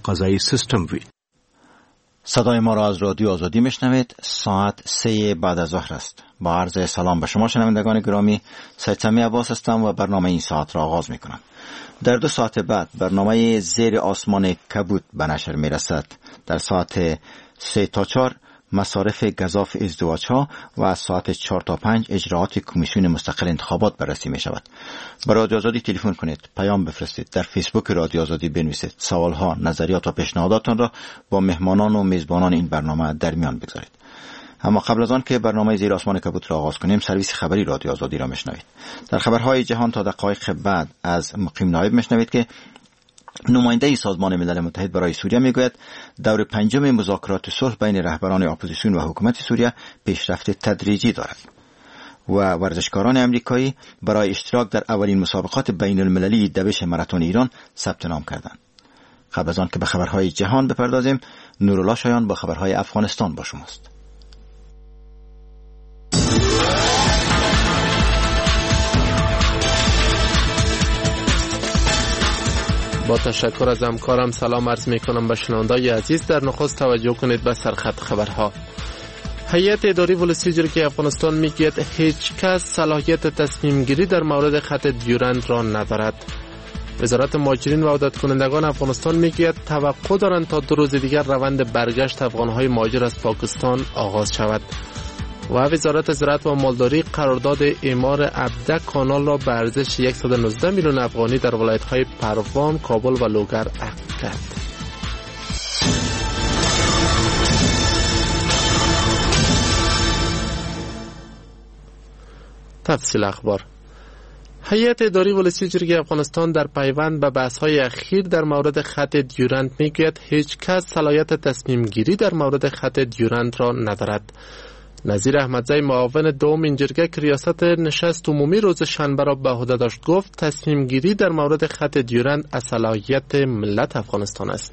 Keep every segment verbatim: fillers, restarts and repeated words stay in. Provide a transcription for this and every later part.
قضایی سیستم وی. صدای ما را از رادیو آزادی میشنوید. ساعت سه بعد از ظهر است. با عرض سلام به شما شنوندگان گرامی، سید سمی عباس هستم و برنامه این ساعت را آغاز میکنم. در دو ساعت بعد برنامه زیر آسمان کبود به نشر میرسد. در ساعت سه تا چهار مصارف گزاف ازدواج ها و از ساعت چهار تا پنج اجراعات کمیسیون مستقل انتخابات بررسی می شود. با رادیو آزادی تلفن کنید، پیام بفرستید، در فیسبوک رادیو آزادی بنویسید، سوال ها، نظریات و پیشنهاداتان را با مهمانان و میزبانان این برنامه در میان بگذارید. اما قبل از آن که برنامه زیر آسمان کبود را آغاز کنیم، سرویس خبری رادیو آزادی را میشنوید. در خبرهای جهان تا دقایق بعد از مقیم نایب میشنوید که نماینده سازمان ملل متحد برای سوریه میگوید دور پنجم مذاکرات صلح بین رهبران اپوزیسیون و حکومت سوریه پیشرفت تدریجی دارد و ورزشکاران امریکایی برای اشتراک در اولین مسابقات بین المللی دوش ماراتن ایران ثبت نام کردند. قبل از آن که به خبرهای جهان بپردازیم، نورالله شایان با خبرهای افغانستان با شماست. با تشکر از همکارم سلام عرض می کنم به شنوندگان عزیز. در نخست توجه کنید به سرخط خبرها. هیئت اداری ولسی جرگه افغانستان میگوید هیچ کس صلاحیت تصمیم گیری در مورد خط دیورند را ندارد. وزارت مهاجرین و عودت کنندگان افغانستان میگوید توقع دارند تا دو روز دیگر روند برگشت افغانهای مهاجر از پاکستان آغاز شود. و وزارت زراعت و مالداری قرارداد اعمار عبده کانال را به ارزش صد و نوزده میلیون افغانی در ولایت‌های پروان، کابل و لوگر عقد کرد. تفصیل اخبار. هیئت اداری ولسی جرگه افغانستان در پیوند به بحث‌های اخیر در مورد خط دیورند میگوید هیچ کس صلاحیت تصمیم گیری در مورد خط دیورند را ندارد. نظیر احمدزی معاون دوم این جرگه که ریاست نشست عمومی روز شنبه را به عهده داشت گفت تصمیم گیری در مورد خط دیورند از صلاحیت ملت افغانستان است.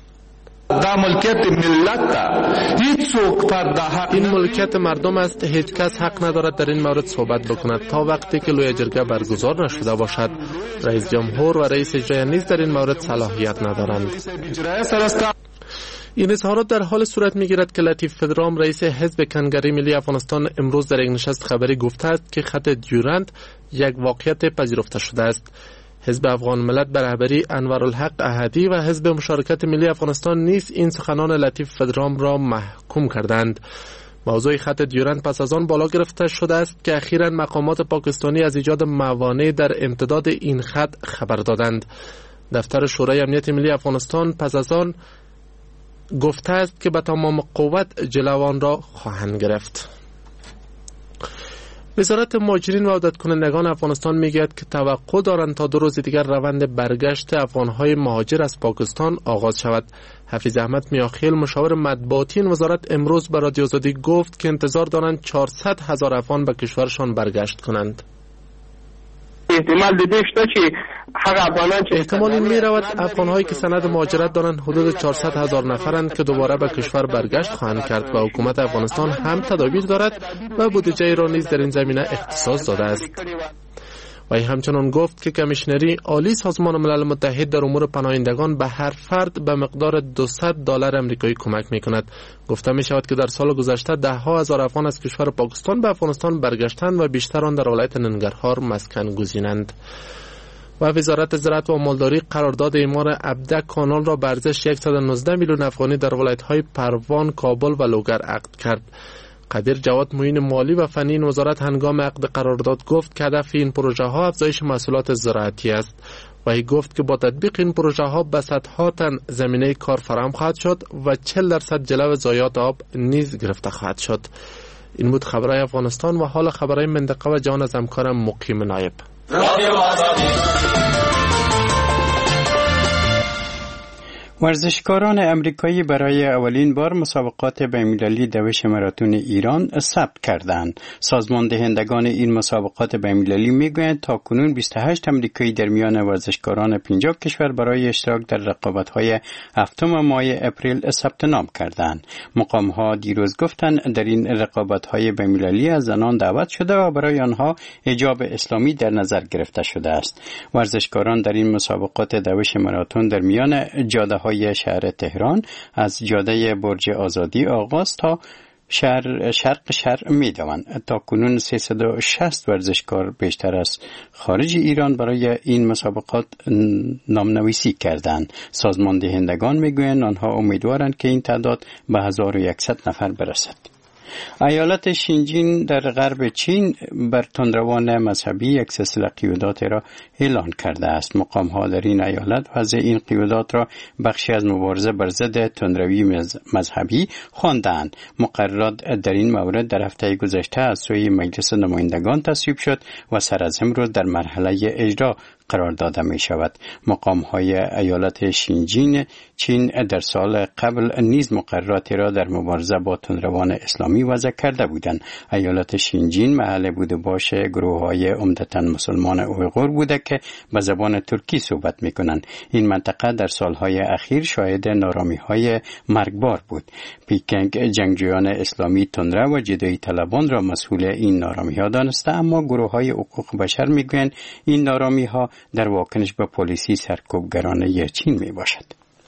این ملکیت مردم است، هیچ کس حق ندارد در این مورد صحبت بکند تا وقتی که لوی جرگه برگزار نشده باشد. رئیس جمهور و رئیس اجرایی نیز در این مورد صلاحیت ندارند. این اظهارات در حال صورت می‌گیرد که لطیف فدرام رئیس حزب کنگره ملی افغانستان امروز در یک نشست خبری گفته است که خط دیورند یک واقعیت پذیرفته شده است. حزب افغان ملت به رهبری انورالحق احدی و حزب مشارکت ملی افغانستان نیز این سخنان لطیف فدرام را محکوم کردند. موضوع خط دیورند پس از آن بالا گرفته شده است که اخیراً مقامات پاکستانی از ایجاد موانع در امتداد این خط خبر دادند. دفتر شورای امنیت ملی افغانستان پس از آن گفته است که به تمام قوت جلوان را خواهند گرفت. وزارت مهاجرین و عودت کنندگان افغانستان میگوید که توقع دارند تا دو روز دیگر روند برگشت افغانهای مهاجر از پاکستان آغاز شود. حفیظ احمد میاخیل مشاور مطبوعاتی این وزارت امروز به رادیو آزادی گفت که انتظار دارند چهارصد هزار افغان به کشورشان برگشت کنند. احتمال دیده شده که احتمال این می رود افغانهایی که سند مهاجرت دارند حدود چهارصد هزار نفرند که دوباره به کشور برگشت خواهند کرد و حکومت افغانستان هم تدابیر دارد و بودجه را نیز در این زمینه اختصاص داده است. و همچنان گفت که کمیشنری عالی سازمان ملل متحد در امور پناهندگان به هر فرد به مقدار دویست دلار آمریکایی کمک می‌کند. گفته می‌شود که در سال گذشته ده ها هزار افغان از کشور پاکستان به افغانستان برگشتند و بیشتر آن در ولایت ننگرهار مسکن گزینند. و وزارت زراعت و مالداری قرارداد اعمار عبده کانال را به ارزش صد و نوزده میلیون افغانی در ولایت‌های پروان، کابل و لوگر عقد کرد. قدیر جواد معین مالی و فنی این وزارت هنگام عقد قرارداد گفت که هدف این پروژه ها افزایش محصولات زراعتی است و ای گفت که با تطبیق این پروژه ها به صدها تن زمینه کار فراهم خواهد شد و چهل درصد جلو ضایعات آب نیز گرفته خواهد شد. این بود خبرهای افغانستان و حال خبرهای منطقه و جهان از همکارم مقیم نایب. ورزشکاران امریکایی برای اولین بار مسابقات بین‌المللی دوش ماراتن ایران ثبت کردند. سازمان دهندگان این مسابقات بین‌المللی میگویند تاکنون بیست و هشت امریکایی در میان ورزشکاران پنجاه کشور برای اشتراک در رقابت‌های هفتم ماه اپریل ثبت نام کردند. مقام‌ها دیروز گفتند در این رقابت‌های بین‌المللی از زنان دعوت شده و برای آنها حجاب اسلامی در نظر گرفته شده است. ورزشکاران در این مسابقات دوش ماراتن در میان جاده‌های های شهر تهران از جاده برج آزادی آغاز تا شهر شرق شهر می دوند. تا کنون سیصد و شصت ورزشکار بیشتر از خارج ایران برای این مسابقات نامنویسی کردند. سازمان دهندگان می گویند آنها امیدوارند که این تعداد به هزار و یکصد نفر برسد. ایالت شینجین در غرب چین بر تندروان مذهبی یک سلسله قیودات را اعلان کرده است. مقام ها در این ایالت وضع این قیودات را بخشی از مبارزه بر ضد تندروی مذهبی خواندند. مقررات در این مورد در هفته گذشته از سوی مجلس نمایندگان تصویب شد و سر از امروز در مرحله اجرا قرار داده می شود. مقام های ایالت شینجین چین در سال قبل نیز مقرراتی را در مبارزه با تندروان اسلامی وضع کرده بودند. ایالت شینجین محل بود باش گروه های عمدتاً مسلمان اویغور بوده که به زبان ترکی صحبت می کنند. این منطقه در سالهای اخیر شاهد نارامی های مرگبار بود. پیکنگ جنگجویان اسلامی تندرو و جدایی طلبان را مسئول این نارامی ها دانسته، اما گروه های حقوق بشر می گویند این نارامی ها در واکنش به پلیسی سرکوبگرانه چین می باشد.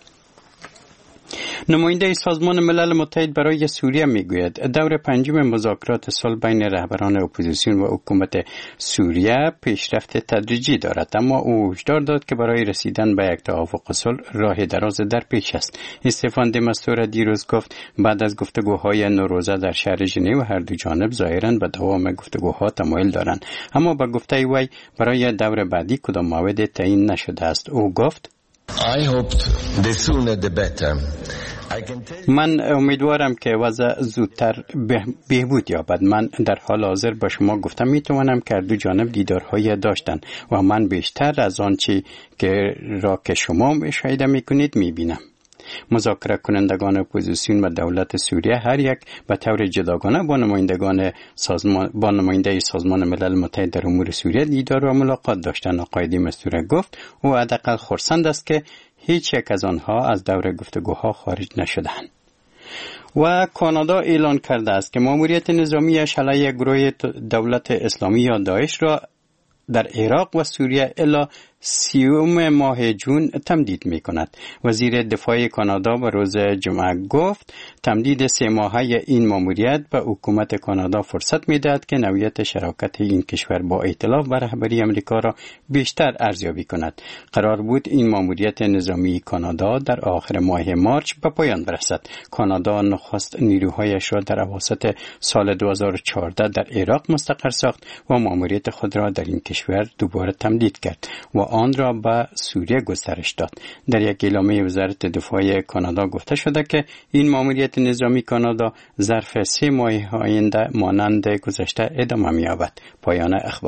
نماینده سازمان ملل متحد برای سوریه میگوید دور پنجم مذاکرات صلح بین رهبران اپوزیسیون و حکومت سوریه پیشرفت تدریجی دارد، اما او هشدار داد که برای رسیدن به یک توافق صلح راه دراز در پیش است. استفان د مستور دیروز گفت بعد از گفتگوهای نوروزه در شهر ژنو هر دو جانب ظاهراً به دوام گفتگوها تمایل دارند، اما به گفته وی برای دور بعدی کدام موعد تعیین نشده است. او گفت I hoped the sooner the better. من امیدوارم که وضع زودتر بهبود یابد. من در حال حاضر با شما گفتم میتوانم که دو جانب دیدارهای داشتند و من بیشتر از آنچه که را که شما مشاهده میکنید میبینم. مذاکره کنندگان اپوزیسیون و دولت سوریه هر یک به طور جداگانه با نمایندگان سازمان با نماینده سازمان ملل متحد در امور سوریه دیدار و ملاقات داشتند. آقای دی مستور گفت او حداقل خرسند است که هیچ یک از آنها از دور گفتگوها خارج نشدند. و کانادا اعلان کرده است که ماموریت نظامیش علیه گروه دولت اسلامی یا داعش را در عراق و سوریه الی سیوم ماه جون تمدید می کند. وزیر دفاع کانادا به روز جمعه گفت تمدید سه ماهه این ماموریت به حکومت کانادا فرصت می دهد که نوعیت شراکت این کشور با ائتلاف و رهبری امریکا را بیشتر ارزیابی کند. قرار بود این ماموریت نظامی کانادا در آخر ماه مارچ به پایان برسد. کانادا نخست نیروهایش را در اواسط سال دو هزار و چهارده در عراق مستقر ساخت و ماموریت خود را در این کشور دوباره تمدید کرد و آن را به سوریه گسترش داد. در یک اعلامیه وزارت دفاع کانادا گفته شده که این ماموریت نظامی کانادا ظرف سه ماه آینده مانند گذشته ادامه می‌یابد. پایان اخبار.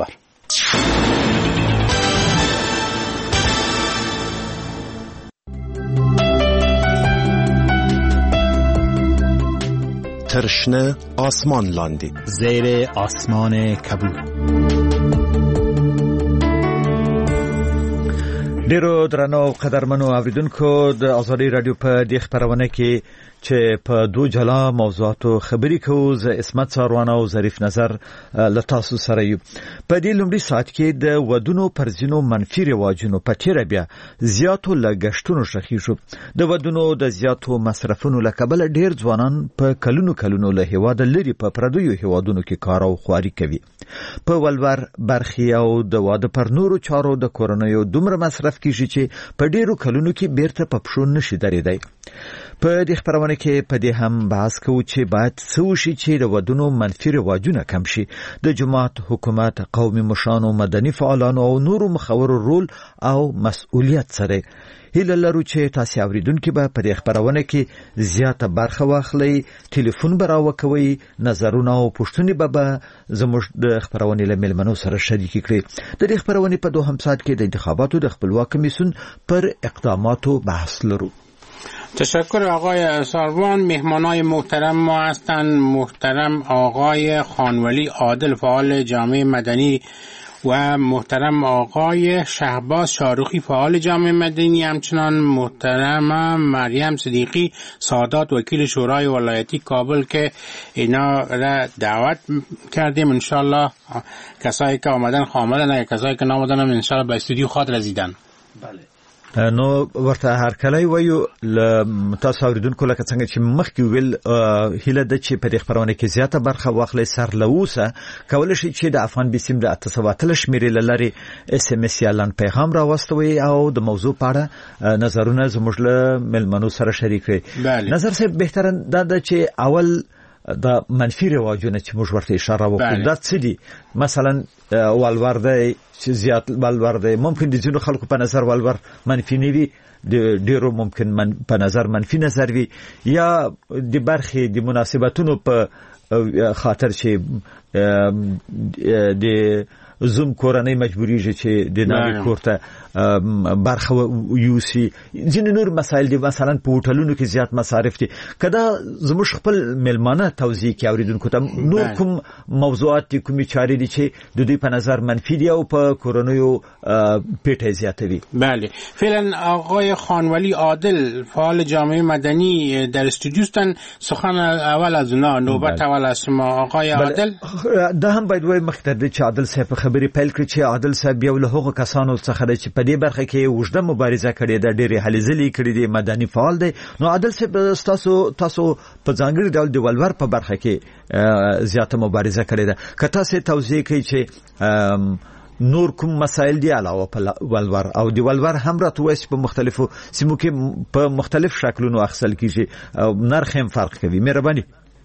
ترشنه آسمان لاندی زیر آسمان کبود. ډیرو درنو قدرمنو اوریدونکو د ازادي رادیو په دې خبرونه کې چې په دو جلا موضوعاتو خبرې کوو. زه اسمت ساروان او ظریف نظر له تاسو سره یو. په دې لومړي ساعت کې د ودونو پر ځینو منفي رواجونو په تیره بیا زیاتو لګښتونو شخي شو. د ودونو د زیاتو مصرفونو له کبله ډیر ځوانان په کلونو کلونو له هیواده لري په پردیو هیوادونو کې کار او خواري کوي. په ولور برخي او د واده پر نورو چارو د کورنیو دومره مصرف کیږي چې په ډیرو کلونو کې بیرته په پښو نشي درېدای. په دې خبرونه کې په دې هم بحث کوو چې باید څه وشي چې د ودونو منفي رواجونه کم شي. د جماعت، حکومت، قومي مشرانو، مدني فعالانو او نورو مخورو رول او مسؤلیت سره. هیله لرو چې تاسو اوریدونکو به په دې خبرونه کې زیاته برخه واخلئ. ټلیفون به راوکوي، نظرونه او پوښتنې به زموږ د خبرونه له ملمنو سره شریک کړئ. د دې خبرونه په دوهم ساعت کې د انتخاباتو د خپلواک کمیسیون پر اقداماتو بحث لرو. تشکر آقای ساروان. مهمانای محترم ما هستند محترم آقای خانولی عادل فعال جامعه مدنی و محترم آقای شهباز شاروخی فعال جامعه مدنی، همچنان محترم مریم صدیقی سادات وکیل شورای ولایتی کابل که اینا را دعوت کردیم. انشالله کسایی که آمدن خامدن، اگه کسایی که نامدن هم انشالله به استودیو خود رسیدن. بله. نو ورته هر کله وایو تاسو اوریدونکو لکه څنګه چې مخکې ویل هیله د چې په دې خبرونه کې زیاته برخه واخلي سر لوسه کول شي چې د افغان بسیم د اته سوه اتلس شمیرې لري اس ام اس یالان پیغام راوستوي او د موضوع په اړه نظرونه زموږ له ملمنو سره شریک کړي. نظر صاحب بهتره دا چې اول د منفي رواجونه چې موږ ورته اشاره وکړو دا څه دي؟ مثلا والور دی چې زیات والور دی ممکن د ځینو خلکو په نظر والور منفي نه وي، د ډیرو ممکن من په نظر منفي نظر وي، یا د برخې د مناسبتونو په خاطر چې د زوم کورنۍ مجبوریږي چې د ناوی کورته برخه یوسي. ځینې نور مسایل دي، مثلا په هوټلونو کې زیات مصارف دي. کدا زموږ خپل ملمانه توضیح کې اوریدونکو ته نور کوم موضوعات دي، کومې چارې دي چې د دوی په نظر منفي دي او په کورنیو پیټه زیاتوي؟ بله فعلا آقای خانولی عادل فعال جامعه مدنی در استودیو هستن. سخن اول از اونا، نوبت اول از شما آقای عادل. دا هم باید وای مختر چې عادل صاحب خبرې پیل کړي چې عادل صاحب یو له هغو کسانو څخه دی چې په دې برخه کې وژده مبارزه کړې ده، ډېرې هلې ځلې کړې دي، مدني فعال دی. نو عادل صاحب تاسو تاسو په ځانګړي ډول د ولور په برخه کې زیاته مبارزه کړې ده. که تاسو توضیح کړئ چې نور کوم مسایل دی علاوه په ولور او د ولور هم راته وایي په مختلفو سیمو کې په مختلف شکلونو اخیستل کیږي او نرخ هم فرق کوي. مهرباني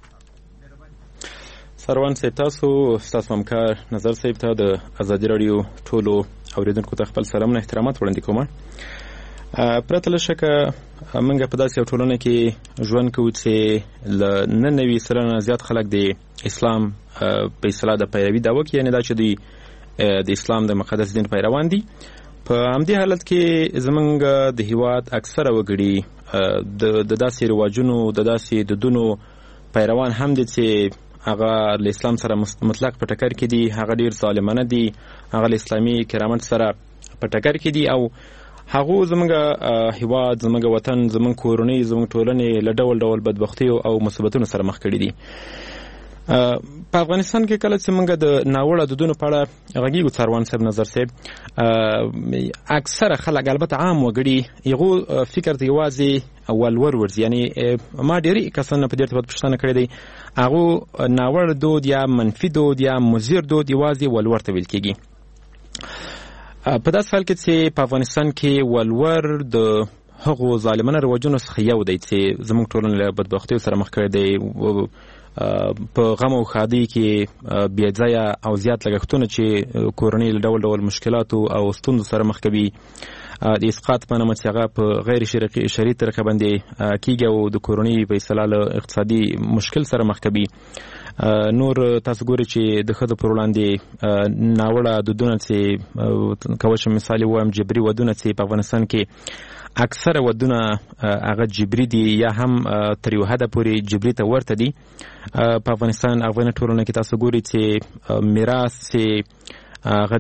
سروان صاحب، تاسو ستاسو همکار نظر صاحب ته د ازادي رادیو ټولو اوریدونکو ته خپل سلام او احترامات وړاندې کوم. پرته له شکه موږ په داسې یو ټولنه کې ژوند کوو چې له نه نوي سلنه زیات خلک د اسلام په اصطلاح د پیروي دعوه کوي، یعنې دا چې دوی د اسلام د مقدس دین پیروان دي. په همدې حالت کې زموږ د هیواد اکثره وګړي د داسې رواجونو د داسې دودونو پیروان هم دي چې هغه له اسلام سره مطلق په ټکر کې دي، هغه ډیر ظالمانه دي، هغه له اسلامي کرامت سره په ټکر کې دي او هغه زموږ هیواد، زموږ وطن، زموږ کورنۍ، زموږ ټولنې له ډول ډول بدبختیو او مصیبتونو سره مخ کړي دي. په افغانستان کې کله چې موږ د ناوړه دودونو په اړه غږیږو څاروان صاحب، نظر صاحب، اکثره خلک البته عام وګړي هغو فکر ته یوازې ولور ورځي. یعنی ما ډېری کسانو په دې ارتباط پوښتنه کړې دی، هغو ناوړه دود یا منفي دود یا مضر دود یوازې ولور ته ویل کېږي. په داسې حال کې چې په افغانستان کې ولور د هغو ظالمانه رواجونو څخه یو دی چې زموږ ټولنه له بدبختیو سره مخ کړی دی. په غم او ښادۍ کې بې ځایه او زیات لګښتونه چې کورنۍ له ډول ډول مشکلاتو او ستونزو سره مخ کوي، د اسقاط په نامه چې هغه په غیر شرعي طریقه باندې کېږي او د کورنۍ په اصطلاح له اقتصادي مشکل سره مخ کوي. نور تاسو ګورئ چې د ښځو پر وړاندې ناوړه دودونه چې کولی شم مثال یې ووایم جبري ودونه چې په افغانستان کې اکثره ودونه هغه جبري دي یا هم تر یو حده پورې جبري ته ورته دي. په افغانستان افغان ټولنه کې تاسو ګورئ چې میراث چې هغه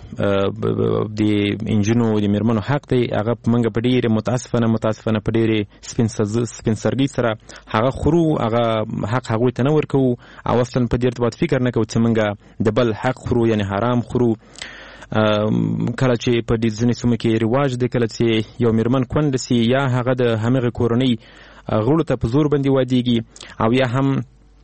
د انجونو د میرمنو حق دی، هغه موږ په ډېرې متاسفانه متاسفانه په ډېرې سپینسرګۍ سره هغه خورو، هغه حق هغوی ته نه ورکوو او اصلا په دې ارتباط فکر نه کوو چې موږ د بل حق خورو، یعنی حرام خورو. کله چې په دې ځینې سیمو کې رواج دی کله چې یو میرمن کونډه سي یا هغه د همغې کورنۍ غړو ته په زور باندې وادېږي او یا هم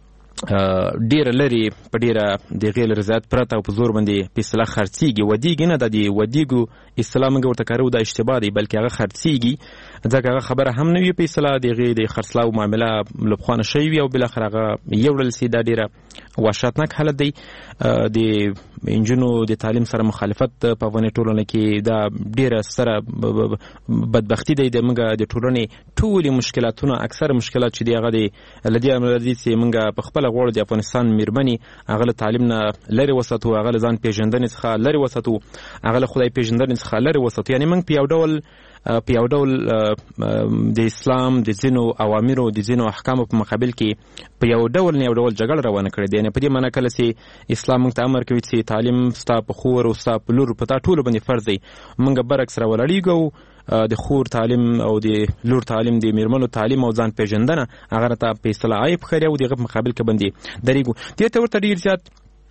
ډیره لري په ډیره د غیر رضایت پرته او په زور باندې په اصطلاح خرڅیږي. ودیږي نه د دې ودیګو اصطلاح موږ ورته کارو د اشتباه دی، بلکې هغه خرڅیږي ځکه هغه خبره هم نه وي په اصطلاح د غیر د خرڅلاو معامله لبخوانه شوی وي او بالاخره هغه یوړل سي. دا ډیره وحشتناک حالت دی. د انجونو د تعلیم سره مخالفت په افغاني ټولنه کې دا ډیره سره بدبختی دی. د موږ د ټولنې ټولې مشکلاتونه اکثر مشکلات چې دی هغه د لدی امرادي چې موږ په خپل غوړ د افغانستان میرمنې هغه له تعلیم نه لري وساتو، هغه له ځان پیژندنې څخه لري وساتو، هغه له خدای پیژندنې څخه لري وساتو. یعنی موږ په یو ډول په یو ډول د اسلام د ځینو اوامرو د ځینو احکامو په مقابل کې په یو ډول نه یو ډول جګړه روانه کړې ده. یعنی په دې معنی کله چې اسلام موږ ته امر کوي چې تعلیم ستا په خور او ستا په لور په تا ټولو باندې فرض دی، موږ برعکس راولاړېږو د خور تعلیم او د لور تعلیم د میرمنو تعلیم او ځان پیژندنه هغه ته په اصطلاح عیب ښکاري او دغه په مقابل کې باندې درېږو. دې ته ورته ډېر زیات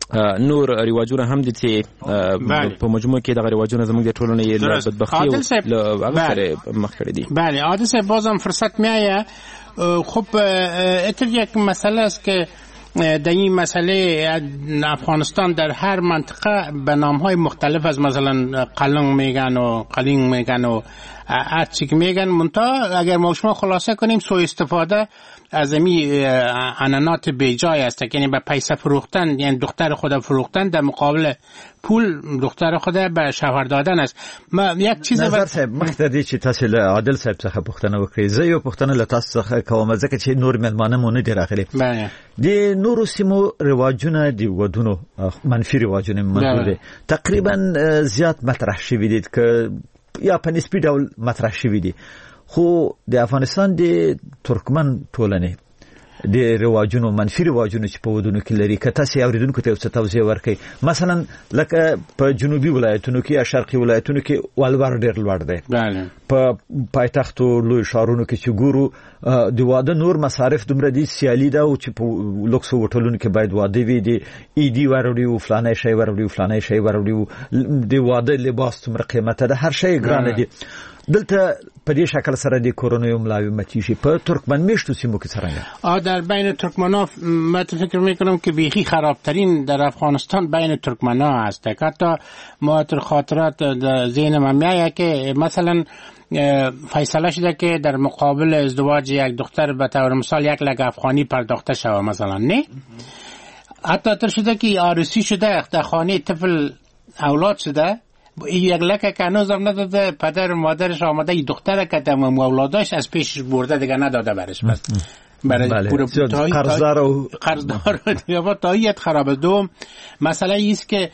نور رواجونه هم دي چې په مجموع کې دغه رواجونه زموږ د ټولنې له بدبختي او هغه سره مخ کړي دي. بله عادل صاحب بازم فرصت میایه. خب اتفاق یک مسئله است که در این مسئله افغانستان در هر منطقه به نامهای مختلف از مثلا قلنگ میگن و قلینگ میگن و هر چی که میگن، منتها اگر ما شما خلاصه کنیم سوء استفاده از امی عنعنات بیجای است، یعنی به پیسه فروختن، یعنی دختر خود فروختن در مقابل پول دختر خود به شوهر دادن است. ما یک چیز نظر صاحب مختدی چې تاسو له عادل صاحب څخه پوښتنه وکړئ، زه یو پوښتنه له تاسو څخه کوم ځکه چې نور ملمانه مونږ نه دی راغلي. د نورو سیمو رواجونه دی ودونو منفي رواجونه موجوده تقریبا زیات مطرح شوی دي که یا په نسبی ډول مطرح شوی دي، خو د افغانستان د ترکمن ټولنې د رواجونو منفي رواجونو چې په ودونو کې لري، که تاسو اوریدونکو ته څه توضیح ورکړئ. مثلا لکه په جنوبي ولایتونو کې یا شرقي ولایتونو کې ولور ډیر لوړ دی، په پایتختو لوی ښارونو کې چې ګورو د واده نور مصارف دومره دي سیالي ده او چې په لوکس هوټلونو کې باید واده وي، د ایدي وروړي او فلانه شی وروړي او فلانه شی وروړي، د واده لباس څومره قیمته ده، هر شی ګرانه دي. دلته په دې شکل سره د کورونو ملاومتی شي په ترکمن میشتو سیمو کې څنګه؟ آ در بین ترکمن‌ها من فکر میکنم که بیخی خرابترین در افغانستان بین ترکمن‌ها هست. حتی ما در خاطرات در ذهن من میاد که مثلا فیصله شده که در مقابل ازدواج یک دختر به طور مثال یک لک افغانی پرداخته شود مثلا، نه حتی تر شده که عروسی شده در خانه طفل اولاد شده، یک لکه که هنوز هم نداده، پدر و مادرش آمده ای دختره که تمام اولاداش از پیشش برده دیگه نداده برش، بس برای قرضدار و قرضدار و تایید خرابه. دوم مسئله ایست که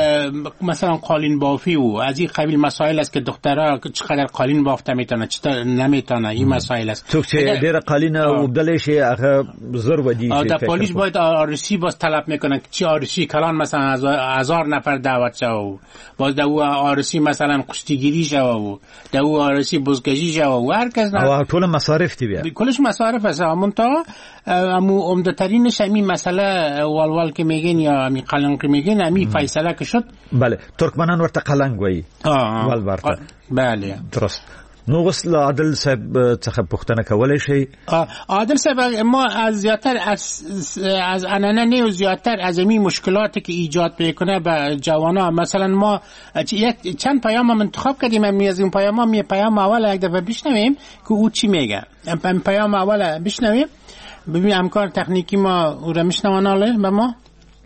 مثلا قالین بافی و از این قبیل مسائل است که دخترها چقدر قالین بافته میتونه چطور نمیتونه، این مسائل است. تو که دیر قالین وبدلش هغه زر ودی در پالیش باید عروسی باز طلب میکنه که چی عروسی کلان مثلا هزار نفر دعوت شو و باز در او عروسی مثلا قشتیگیری شو و در او عروسی بزگجی شو و هر کس نه و کل مصارف تی بیا کلش مصارف است. منتها امو عمده ترینش همین مسئله والوال که میگین یا همین قلنگ که میگین همین فیصله که شد. بله ترکمنان ورته قلنگ وایي وال ورته. بله درست. نو غسل عادل صاحب څخه پوښتنه کولای شي؟ عادل صاحب ما از زیاتر از از عنعنه نه و زیاتر از این مشکلاتی که ایجاد میکنه به جوانان، مثلا ما یک چند پیام انتخاب کردیم، می از این پیام می پیام اول یک دفعه بشنویم که او چی میگه. پیام اول بشنویم ببین همکار تکنیکی ما او را میشنواناله به ما.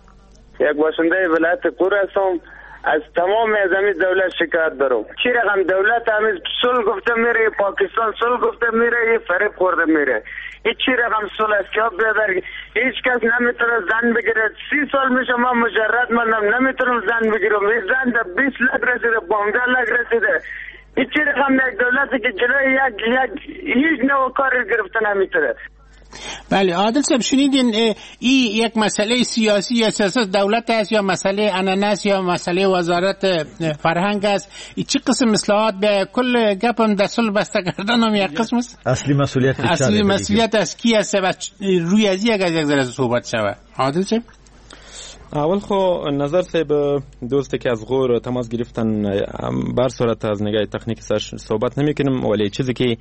یک باشنده ولایت قور هستم، از تمام ازمی دولت شکایت دارم. چی رقم دولت همیز صلح گفته میره، پاکستان صلح گفته میره، یه فریب خورده میره. هیچ چی رقم صلح است که بیادر هیچ کس نمیتونه زن بگیره. سی سال میشه ما مجرد منم نمیتونم زن بگیرم. این زن در بیست لک رسیده، پانزده لک رسیده. هیچ چی رقم یک دولتی که جلوی یک یک هیچ نوع کاری گرفته نمیتونه. بله عادل صاحب شنیدین این یک مسئله سیاسی یا سیاست دولت است یا مسئله عنعنه است یا مسئله وزارت فرهنگ است؟ این چه قسم اصلاحات به کل گپم در صلح بسته کردن هم یک قسم است؟ اصلی مسئولیت اصلی مسئولیت از کی است و روی از یک از یک ذره صحبت شود؟ عادل صاحب اول خو نظر صاحب دوستی که از غور تماس گرفتن بر صورت از نگاه تکنیکی سرش صحبت نمی کنم، ولی چیزی که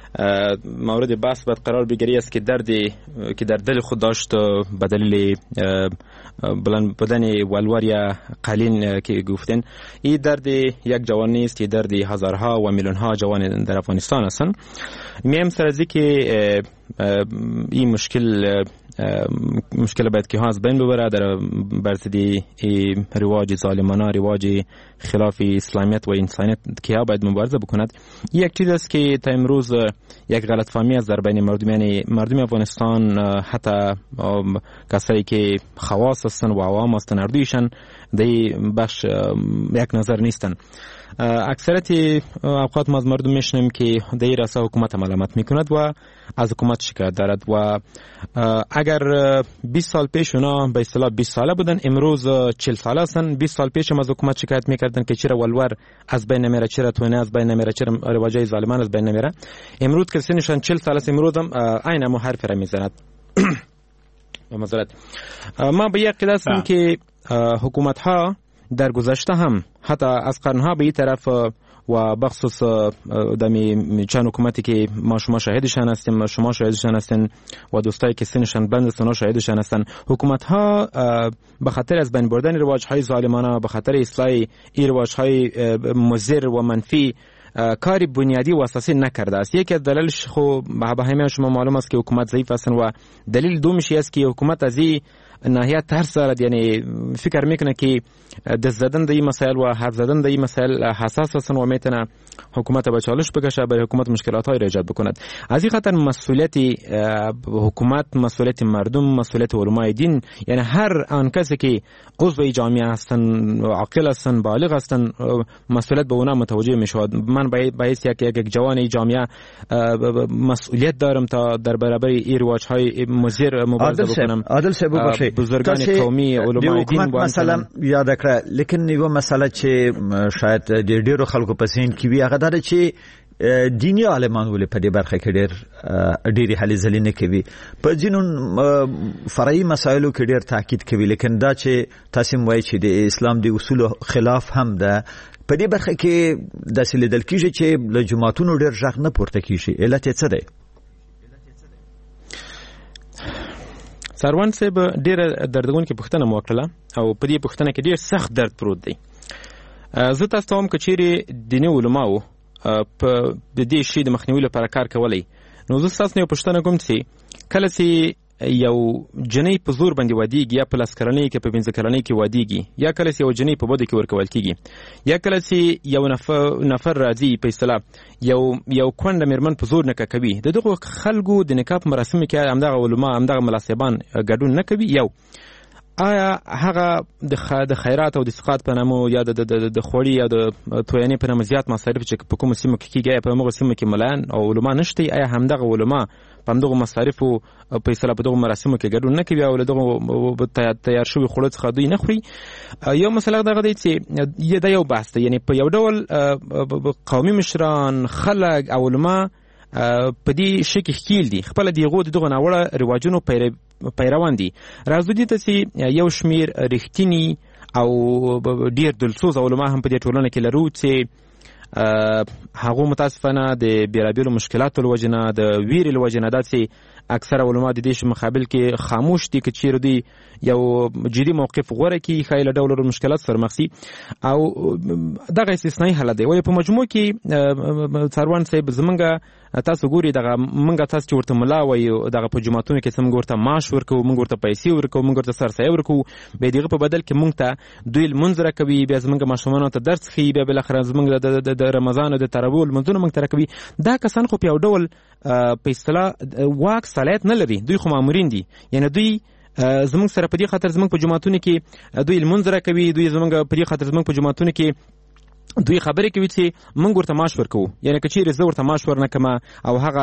مورد بحث باید قرار بگیری است که دردی که در دل خود داشت به دلیل بلند بودن ولور یا قلین که گفتن، این درد یک جوان نیست، این درد هزارها و میلیونها جوان در افغانستان هستند. میم سر از که این مشکل مشکل باید که ها از بین ببره در برسدی رواج ظالمانه، رواج خلاف اسلامیت و انسانیت که ها باید مبارزه بکند. یک چیز است که تا امروز یک غلط فهمی از در بین مردم، یعنی مردم افغانستان حتی کسایی که خواص هستند و عوام هستند اردویشان دی بخش یک نظر نیستند. اکثریت اوقات ما از مردم میشنیم که در راسته حکومت ملامت میکند و از حکومت شکایت دارد و اگر بیست سال پیش اونا به اصطلاح بیست ساله بودن، امروز چهل ساله هستن. بیست سال پیش هم از حکومت شکایت میکردن که چرا ولور از بین نمیره، چرا توینه از بین نمیره، چرا رواجای ظالمان از بین نمیره. امروز که سنشان چهل ساله است، امروز هم عین همو حرف را میزند. معذرت. ما به یک قید هستیم که حکومت ها در گذشته هم حتی از قرنها به این طرف و بخصوص دمی چند حکومتی که ما شما شاهدشان هستیم، شما شاهدشان هستین و دوستایی که سنشان بند است اونا شاهدشان هستن، حکومت ها به خاطر از بین بردن رواج های ظالمانه، به خاطر اصلاح این رواج های مضر و منفی کاری بنیادی و اساسی نکرده است. یکی از دلایلش خو به همه شما معلوم است که حکومت ضعیف هستن و دلیل دومش است که حکومت از این ناحیه ترس دارد، یعنی فکر میکنه که دست زدن در این مسائل و حرف زدن در این مسائل حساس هستن و میتونه حکومت به چالش بکشه، برای حکومت مشکلات های را ایجاد بکند. از این خاطر مسئولیت حکومت، مسئولیت مردم، مسئولیت علمای دین، یعنی هر آن کسی که عضو جامعه هستن، عاقل هستن، بالغ هستن، مسئولیت به اونا متوجه میشود. من باید یک یک جوان جامعه مسئولیت دارم تا در برابر این رواج های مضر مبارزه بکنم. عادل صاحب باشه بزرگان قومی علمای دین مثلا یاد کړه، لیکن یو مسله چې شاید د ډیرو خلکو په ذهن کې وي هغه دا چې دینی عالمان ولې په دې برخه کې ډیر ډیرې هلې ځلې نه کوي، په ځینو فرعي مسایلو کې ډیر تاکید کوي، لیکن دا چې تاسو وایي چې د اسلام د اصولو خلاف هم ده، په دې برخه کې داسې لیدل کېږي چې له جماعتونو ډیر غږ نه پورته کېږي. علت یې څه دی؟ سروان صاحب ډیره دردونکې پوښتنه مو وکړله او په دې پوښتنه کې ډیر سخت درد پروت دی. زه تاسو ته وایم که چیرې دیني علماو په دې شي د مخنیوي لپاره کار کولی، نو زه ستاسو نه یو پوښتنه کوم چې کله چې یو جنۍ په زور باندې وادیږي، یا په لس کلنۍ کې په پنځه کلنۍ کې وادیږي، یا کله چې یو جنۍ په بده کې ورکول کېږي، یا کله چې یو نفر نفر راځي په اصطلاح یو یو کونډه مېرمن په زور نکاح کوي، د دغو خلکو د نکاح په مراسمو کې همدغه علما، همدغه ملاصبان ګډون نه کوي. یو آیا هغه د خیرات او د سقاط په نامو یا د د خوړی یا د تویانې په نامه زیات مصارف چې په کومو سیمو کې کېږي، په هغو سیمو کې ملایان او علما نشته، آیا همدغه علما په همدغو مصارفو په اصطلاح په دغو مراسمو کې ګډون نه کوي او له دغو تیار شوي خوړو څخه دوی نه خوري؟ یو مسله دغه دی چې دا یو بحث دی، یعنی په یو ډول قومي مشران، خلک او علما په دې شي کې ښکیل دي، خپله د هغو د دغو ناوړه رواجونو پیروان دي. راځو دې ته چې یو شمیر رښتیني او ډېر دلسوز علما هم په دې ټولنه کې لرو چې هغو متاسفانه د بیلابیلو مشکلاتو له وجې نه، د ویرې له وجې نه دا چې اکثره علما د دې مقابل کې خاموش دي، که چیرې دوی یو جدي موقف غوره کړي ښایي له ډول مشکلات سره مخ شي، او دغه استثنایي حالت دی. ولې په مجموع کې څاروان صاحب زمونږ تاسو ګوري دغه مونږ تاسو چې ورته ملا وایو دغه په جوماتونو کې څه مونږ ورته معاش ورکوو، مونږ ورته پیسې ورکوو، مونږ ورته سرسایه ورکوو، بیا دغه په بدل کې مونږ ته دوی لمونځ راکوي، بیا زمونږ ماشومانو ته درس ښیي، بیا بالاخره زمونږ د رمضان او د تراویح لمونځونه مونږ ته راکوي. دا کسان خو په یو ډول په اصطلاح واک صلاحیت نه لري، دوی خو مامورین دي، یعنی دوی زمونږ سره په دې خاطر زمونږ په جوماتونو کې دوی لمونځ راکوي، دوی زمونږ په دې خاطر زمونږ په جوماتونو کې دوی خبرې کوي چې موږ ورته معاش ورکوو، یعنی که چیرې زه ورته معاش ورنکړم او هغه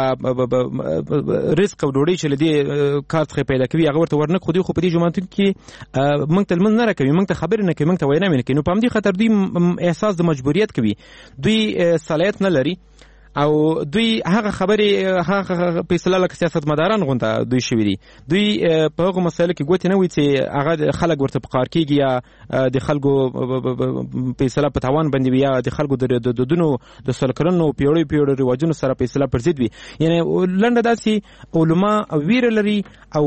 رزق او ډوډۍ چې له دې کار څخه پیدا کوي هغه ورته ورنکړو، دوی خو په دې جوماتونو کې موږ ته لمونځ نه راکوي، موږ ته خبرې نه کوي، موږ ته وینا نه کوي. نو په همدې خاطر دوی احساس د مجبوریت کوي، دوی صلاحیت نه لري او دوی هغه خبرې هغه په اصطلاح لکه سیاستمداران غونډه دوی شوي دي، دوی په هغو مسایلو کې ګوتې نه وي چې هغه خلک ورته په قار کېږي یا د خلکو په اصطلاح په تاوان باندې وي یا د خلکو د دودونو د سل کلنو پیړیو پیړیو رواجونو سره په اصطلاح پر ضد وي. یعنی لنډه داسې علما ویره لري او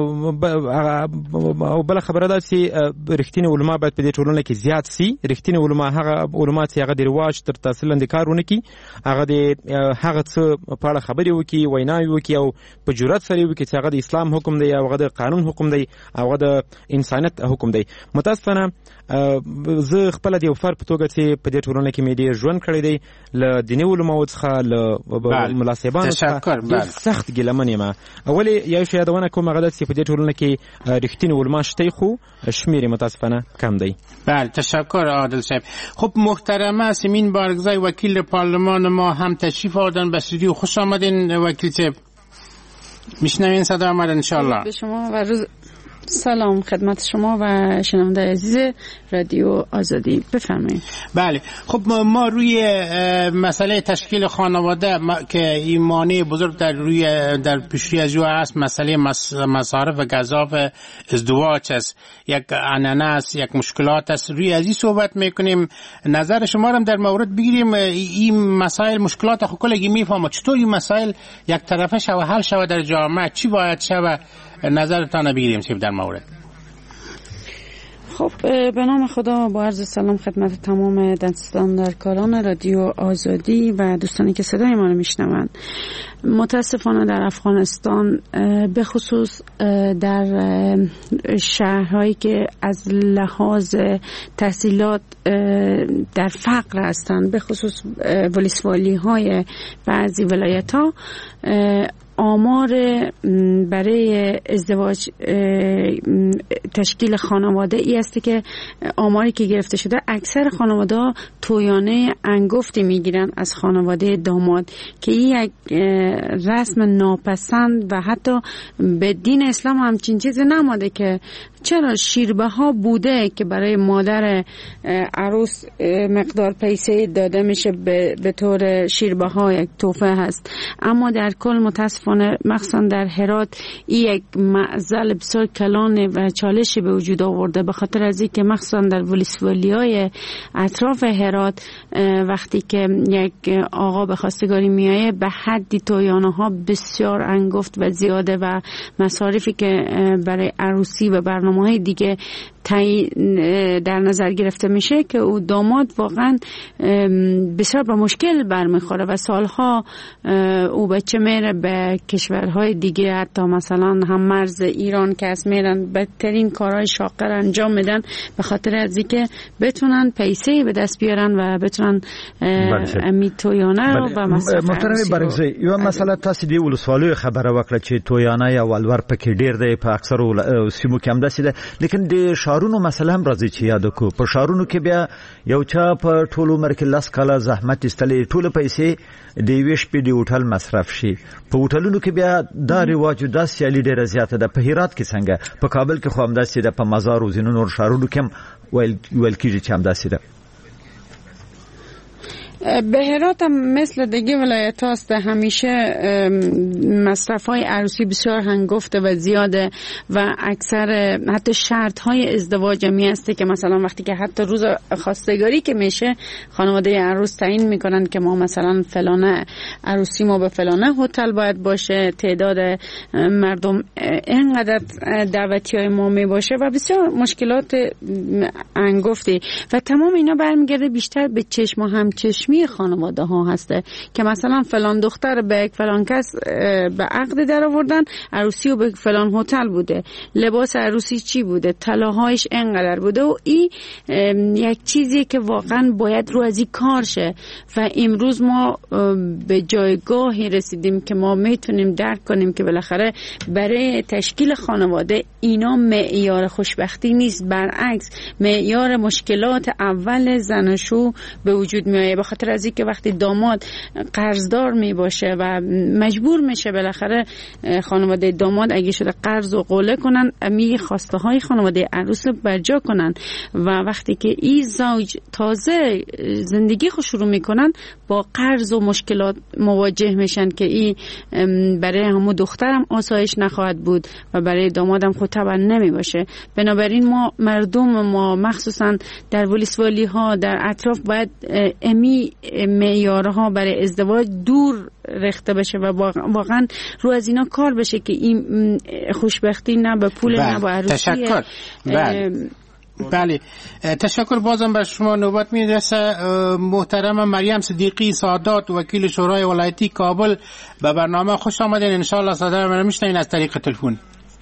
او بله خبره ده چې رښتینې علما باید په دې ټولنه کې زیات سي. رښتینې علما هغه علما چې هغه د رواج تر تاثیر لاندې کار ونه کړي، هغه د هغه څه په اړه خبرې وکړي، ویناوې وکړي او په جرأت سره یې وکړي چې هغه د اسلام حکم دی او هغه د قانون حکم دی او هغه د انسانیت حکم دی. متاسفانه زه خپله د یو فرد په توګه چې په دې ټولنه کې مې ډېر ژوند کړی دی، له دیني علماو څخه، له ملاصبانو څخه ډېر سخت ګیلمن یم. ولې یو شی یادونه کوم هغه ده چې په دې ټولنه کې رښتینې علما شته خو شمیر یې متاسفانه کم دی. بله تشکر عادل صاحب. خب محترمه سیمین بارگزای وکیل پارلمان ما هم تشریف آوردن به استودیو. خوش آمدین وکیل صاحب. میشنوین صدا آمد انشالله. به شما و روز سلام خدمت شما و شنونده عزیز رادیو آزادی، بفرمایید. بله خب ما روی مسئله تشکیل خانواده که این مانع بزرگ در روی در پیشروی از او است، مسئله مصارف و گزاف ازدواج است، یک عنعنه است، یک مشکلات است. روی از این صحبت میکنیم، نظر شما رو در مورد بگیریم. این مسائل مشکلات خود کلگی میفهمه چطور این مسائل یک طرفه شو حل شود در جامعه، چی باید شود؟ نظرتان بگیریم چی در مورد. خب به نام خدا، با عرض سلام خدمت تمام دستاندرکاران رادیو آزادی و دوستانی که صدای ما رو میشنوند. متاسفانه در افغانستان به خصوص در شهرهایی که از لحاظ تحصیلات در فقر هستند، به خصوص ولسوالی های بعضی ولایت ها، آمار برای ازدواج تشکیل خانواده ای است که آماری که گرفته شده، اکثر خانواده ها تویانه انگفتی میگیرن از خانواده داماد که این یک رسم ناپسند و حتی به دین اسلام همچین چیزی نماده که چرا شیربه ها بوده که برای مادر عروس مقدار پیسه داده میشه به طور شیربه ها، یک تحفه هست. اما در کل متاسفانه مخصوصا در هرات این یک معضل بسیار کلان و چالشی به وجود آورده، به خاطر از اینکه مخصوصا در ولسوالی های اطراف هرات وقتی که یک آقا به خواستگاری میایه، به حدی تویانه ها بسیار انگفت و زیاده و مصارفی که برای عروسی و برنامه های دیگه در نظر گرفته میشه که او داماد واقعا بسیار با مشکل برمیخوره و سالها او بچه میره به کشورهای دیگه، حتی مثلا هم مرز ایران که از میرن بدترین کارهای شاقر انجام میدن به خاطر از اینکه بتونن پیسه به دست بیارن و بتونن امی تویانه رو و مصرف محترم برگزی یو مسئله تاسو دی ولسوالی خبره وکړه چې تویانه یا ولور پکې ډیر دی، په اکثر سیمو کې هم داسې ده، لیکن د شهرونو مسله هم راځي چې یاد کو. په شهرونو کې بیا یو چا په ټول عمر کې لاس کاله زحمت استلې ټول پیسې د یوې شپې د هوټل مصرف شي. په هوټلونو کې بیا دا رواج د سیالي ډیره زیاته ده. په هرات کې څنګه، په کابل کې خو هم داسې ده، په مزار او ځینو نور شهرونو کې هم ویل کېږي چې هم داسې ده. به هرات هم مثل دیگه ولایت هاست، همیشه مصرف های عروسی بسیار هنگفته و زیاده و اکثر حتی شرط های ازدواج می هسته که مثلا وقتی که حتی روز خواستگاری که میشه خانواده عروس تعیین میکنن که ما مثلا فلانه عروسی ما به فلانه هتل باید باشه، تعداد مردم اینقدر دعوتی های ما می باشه و بسیار مشکلات هنگفتی و تمام اینا برمیگرده بیشتر به چشم و همچشمی خانواده ها هسته که مثلا فلان دختر به فلان کس به عقد در آوردن، عروسی و به فلان هتل بوده، لباس عروسی چی بوده، طلاهایش اینقدر بوده و این یک چیزی که واقعا باید رو از این کار شه و امروز ما به جایگاهی رسیدیم که ما میتونیم درک کنیم که بالاخره برای تشکیل خانواده اینا معیار خوشبختی نیست، برعکس معیار مشکلات اول زناشو به وجود میاد. به خاطر از اینکه وقتی داماد قرضدار می باشه و مجبور میشه بالاخره خانواده داماد اگه شده قرض و قوله کنن، می خواسته های خانواده عروس رو برجا کنن و وقتی که این زوج تازه زندگی خود شروع میکنن با قرض و مشکلات مواجه میشن که این برای همو دخترم آسایش نخواهد بود و برای دامادم خود طبعا نمی باشه. بنابراین ما مردم ما مخصوصا در ولسوالی ها در اطراف باید امی معیارها برای ازدواج دور رخته بشه و واقعا رو از اینا کار بشه که این خوشبختی نه به پول نه به عروسی. تشکر. بله. بله تشکر. بازم به شما نوبت میرسه. محترم مریم صدیقی سادات، وکیل شورای ولایتی کابل، به برنامه خوش آمدین. ان شاء الله صدای من میشنوین از طریق تلفن.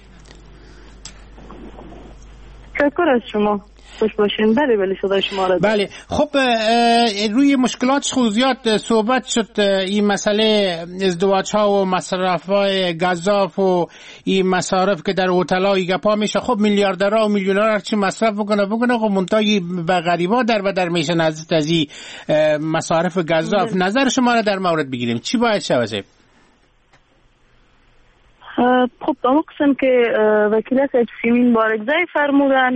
تشکر از شما. خوش باشین. بله بله صدای شما را. بله خب روی مشکلاتش خود زیاد صحبت شد، این مسئله ازدواج ها و مصرف های گزاف و این مصارف که در هتل ها گپا میشه. خب میلیاردرها و میلیونرها چی مصرف بکنه بکنه خب منتهی به غریبا در بدر میشن از این مصارف گزاف. نظر شما را در مورد بگیریم چی باید شود؟ خب در قسم که وکیل صاحب سیمین بارگزای فرمودن،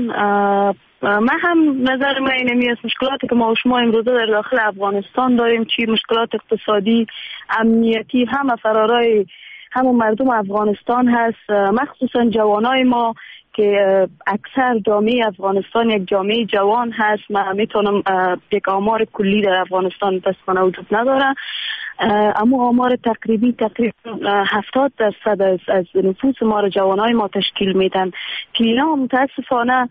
من هم نظر من اینمی است مشکلاتی که ما و شما امروزه در داخل افغانستان داریم، چی مشکلات اقتصادی، امنیتی، همه فرارای همون مردم افغانستان هست، مخصوصا جوانای ما که اکثر جامعه افغانستان یک جامعه جوان هست. من میتونم یک آمار کلی در افغانستان متاسفانه وجود نداره، اما آمار تقریبی تقریبا هفتاد درصد از, از نفوس ما را جوانای ما تشکیل میدن که اینا متاسفانه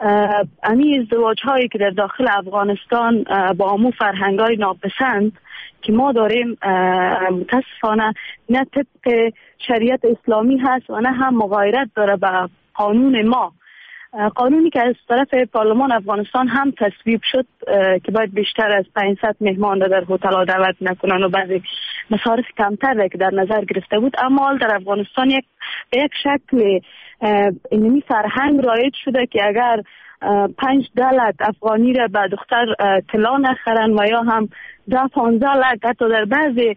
امی ازدواج هایی که در داخل افغانستان با امو فرهنگ های ناپسند که ما داریم متاسفانه نه طبق شریعت اسلامی هست و نه هم مغایرت داره به قانون ما، قانونی که از طرف پارلمان افغانستان هم تصویب شد که باید بیشتر از پانصد مهمان را در هتل ها دعوت نکنن و بعضی مصارف کمتر که در نظر گرفته بود. اما در افغانستان یک به یک شکل اینمی فرهنگ رایج شده که اگر پنج ده لک افغانی را به دختر طلا نخرن و یا هم ده پانزده لک، حتی در بعضی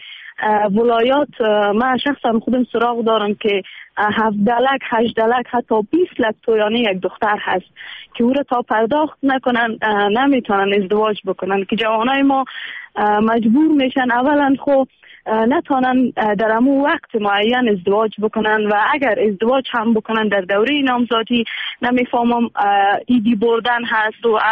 ولایات من شخصا خودم سراغ دارم که هفده لک، هجده لک، حتی بیست لک تویانه یک دختر هست که او را تا پرداخت نکنن نمیتونن ازدواج بکنن، که جوانای ما مجبور میشن اولا خب نتونن در امو وقت معین ازدواج بکنن و اگر ازدواج هم بکنن در دوره نامزادی نمیفهمم ایدی بردن هست و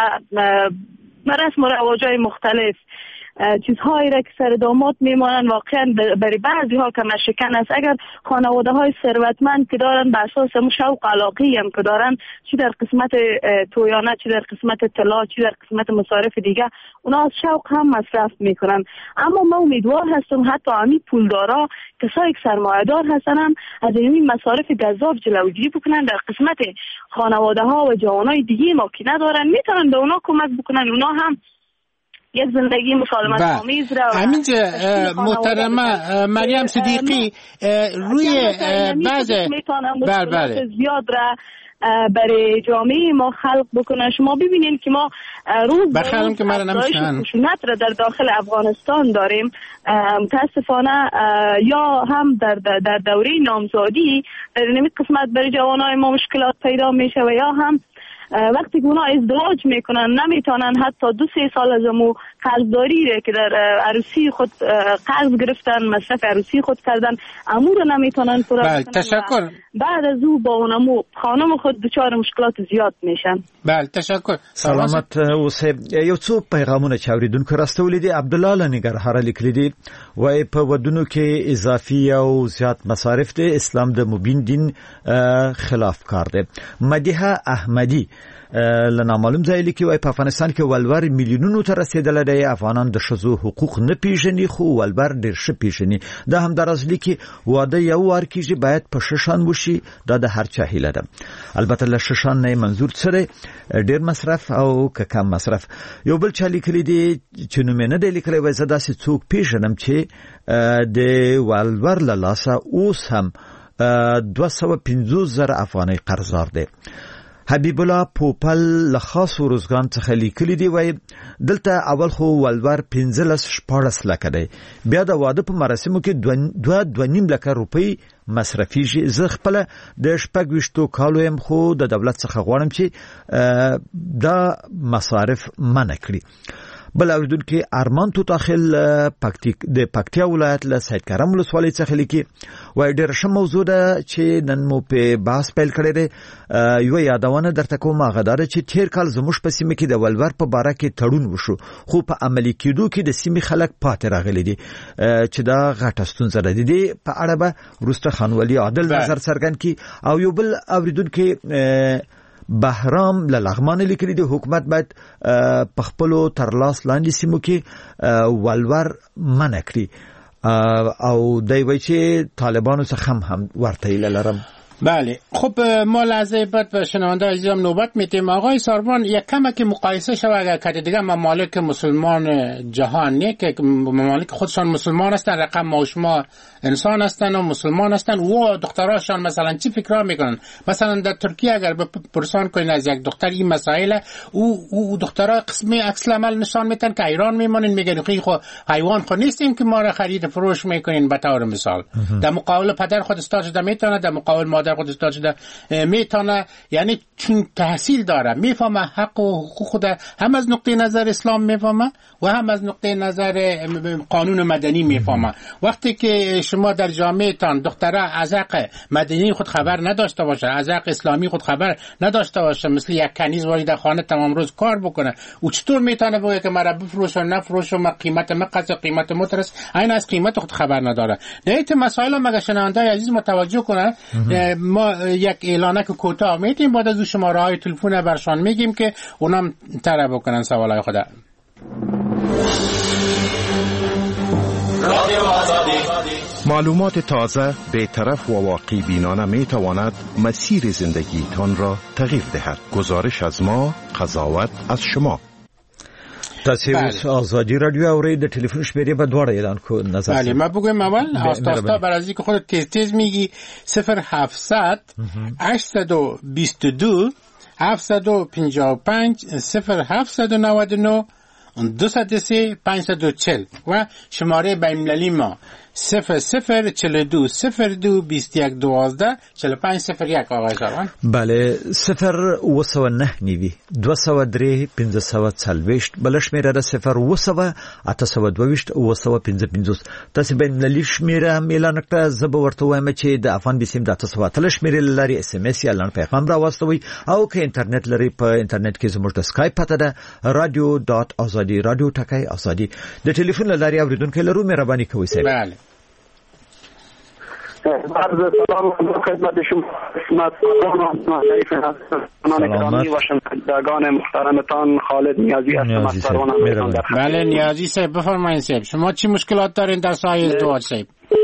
رسم و رواجای مختلف چیزهایی را که سر داماد میمانن واقعا برای بعضی ها که مشکن است. اگر خانواده های ثروتمند که دارن به اساس شوق علاقی هم که دارن چی در قسمت تویانه، چی در قسمت طلا، چی در قسمت مصارف دیگه، اونا از شوق هم مصرف میکنن. اما ما امیدوار هستم حتی امی پولدارا کسایی که سرمایه‌دار هستن هم از این مصارف گزاف جلوگیری بکنن در قسمت خانواده ها و جوانای دیگه ما که ندارن، میتونن به اونا کمک بکنن، اونا هم یک زندگی مسالمت آمیز را. همینجا محترمه مریم صدیقی روی بعض بله بله زیاد را برای جامعه ما خلق بکنه. شما ببینین که ما روز بخیرم که مرا نمیشنن خشونت را در داخل افغانستان داریم. متاسفانه یا هم در در دوره نامزادی در این قسمت برای جوانای ما مشکلات پیدا میشه و یا هم وقتی که اونا ازدواج میکنن نمیتونن حتی دو سه سال از امو قرضداری ره که در عروسی خود قرض گرفتن، مصرف عروسی خود کردن، امو رو نمیتونن پورا بله تشکر. بعد از او با اونمو خانم خود دچار مشکلات زیاد میشن. بله تشکر. سلامت اوسه. یو څو پیغامونه چاوریدونکو راستولې دي. عبدالله لنګرهار لیکلي دي وای په ودونو کې اضافي او زیات مصارف دي، اسلام د مبین دین خلاف کار دي. مدیحه احمدی لنا معلوم ځای لیکي وای په افغانستان کې ولور میلیونونو ته رسیدل دي. افغانان د شذو حقوق نه پیژني خو ولور ډیر ښه پیژني. دا هم درز لیکي واده یو وار کیږي باید په ششان وشي، دا د هر چا هیله ده. البته له ششان نه منظور څه ډیر مصرف او که کم مصرف. یو بل چا لیکلي دي چې نو مې نه دی لیکلی وای زه داسې څوک پیژنم چې د ولور له لاسه اوس هم دوه سوه پنځوس زره افغانۍ قرضدار دی. حبیب الله پوپل له خاص روزګان څخه لیکلی دی وای دلته اول خو ولور پنځلس شپاړس لکه دی، بیا د واده په مراسمو کې دوه دوه نیم لکه روپۍ مصرفیږي. زه خپل د شپږ ویشتو کالو یم خو د دولت څخه غواړم چې دا مصارف منع کړي. بل اوریدونکو ارمان تو داخل پکتیک د پکتیا ولایت له سید کرم ولسوالۍ څخه لیکي وای ډېر ښه موضوع ده چې نن مو په بحث پیل کړی دی. یو یادونه درته کوم هغه دا چې تیر کال زموږ په سیمه کې د ولور په باره کې تړون وشو خو په عملي کېدو کې د سیمې خلک پاتې راغلي دي چې دا غټه ستونزه ده. دي په اړه به وروسته خانوالي عادل نظر څرګند کړي. او یو بل اوریدونکو بهرام له لغمان لیکلي دی حکومت باید په خپلو ترلاس لاندې سیمو کې ولور منع کړي او دی وایي چې طالبانو څخه هم ورته هیله لرم. بله خب ما لحظه بعد به شنونده عزیزم نوبت میتیم. آقای ساربان یک کم که مقایسه شود اگر که دیگه ممالک مسلمان جهان نه که ممالک خودشان مسلمان هستن، رقم ما و شما انسان هستن و مسلمان هستن و دختراشان مثلا چی فکر میکنن؟ مثلا در ترکیه اگر بپرسان کنین از یک دختر این مسائل او او دخترها قسمی عکس العمل نشان میدن که ایران میمونن، میگن خیلی خو حیوان خو نیستیم که ما را خرید فروش میکنین. به طور مثال در مقابل پدر خود استاد شده میتونه، در مقابل مادر خود استاد شده میتونه، یعنی چون تحصیل داره میفهمه حق و حقوق خود هم از نقطه نظر اسلام میفهمه و هم از نقطه نظر قانون مدنی میفهمه. وقتی که شما در جامعه تان دختره از حق مدنی خود خبر نداشته باشه، از حق اسلامی خود خبر نداشته باشه، مثل یک کنیز وارد در خانه تمام روز کار بکنه، او چطور میتونه بگه که مرا بفروشن نفروشم، قیمت مقص قیمت مترس این از قیمت خود خبر نداره. در این مسائل مگه شنونده عزیز متوجه کنه. ما یک اعلانک کوتاه میتیم، بعد از شماره های تلفن برشان میگیم که اونم طرح بکنن سوالای خود. معلومات تازه، بی‌طرف و واقعی بینانه می تواند مسیر زندگی تان را تغییر دهد. گزارش از ما، قضاوت از شما. تاسیوس آزادی رادیو اورید تلفن شمیره به دواره اعلان کو نظر. بله ما بگویم اول آستاستا بر از اینکه خودت تیز تیز میگی صفر هفتصد هشتصد و بیست و دو هفتصد و پنجاه و پنج صفر هفتصد و نود و نه دویست و سه پانصد و چهل و شماره بین‌المللی ما صفر صفر چهل و دو صفر دو بیست و یک دوازده چهل و پنج صفر یک. آقای ساربان بله صفر و سو نه نیوی دو سو دری پنځه سوه څلوېښت بل شمیره ده صفر و سو اته سوه دوهویشت اوه سوه پنځه پنځوس. تاسې بین‌المللي شمیره هم اعلان کړه. زه به ورته وایم چې د افغان بیسیم د اته سوه اتلس شمیرې له لارې اس ام اس یا لنډ پیغام راواستوئ، او که انټرنیټ لرئ په انټرنیټ کې زموږ د سکایپ پته ده رادیو ډاټ ازادي رادیو ټکی ازادي. د ټلیفون له لارې اورېدونکي لرو، مهرباني کوئ صاحب. بله عرض سلام خدمت شما خدمت گرامی و شنوندگان محترمتان. خالد نیازی هستم. بله نیازی صاحب بفرمایید صاحب، شما چی مشکلات دارین در سایه ازدواج صاحب؟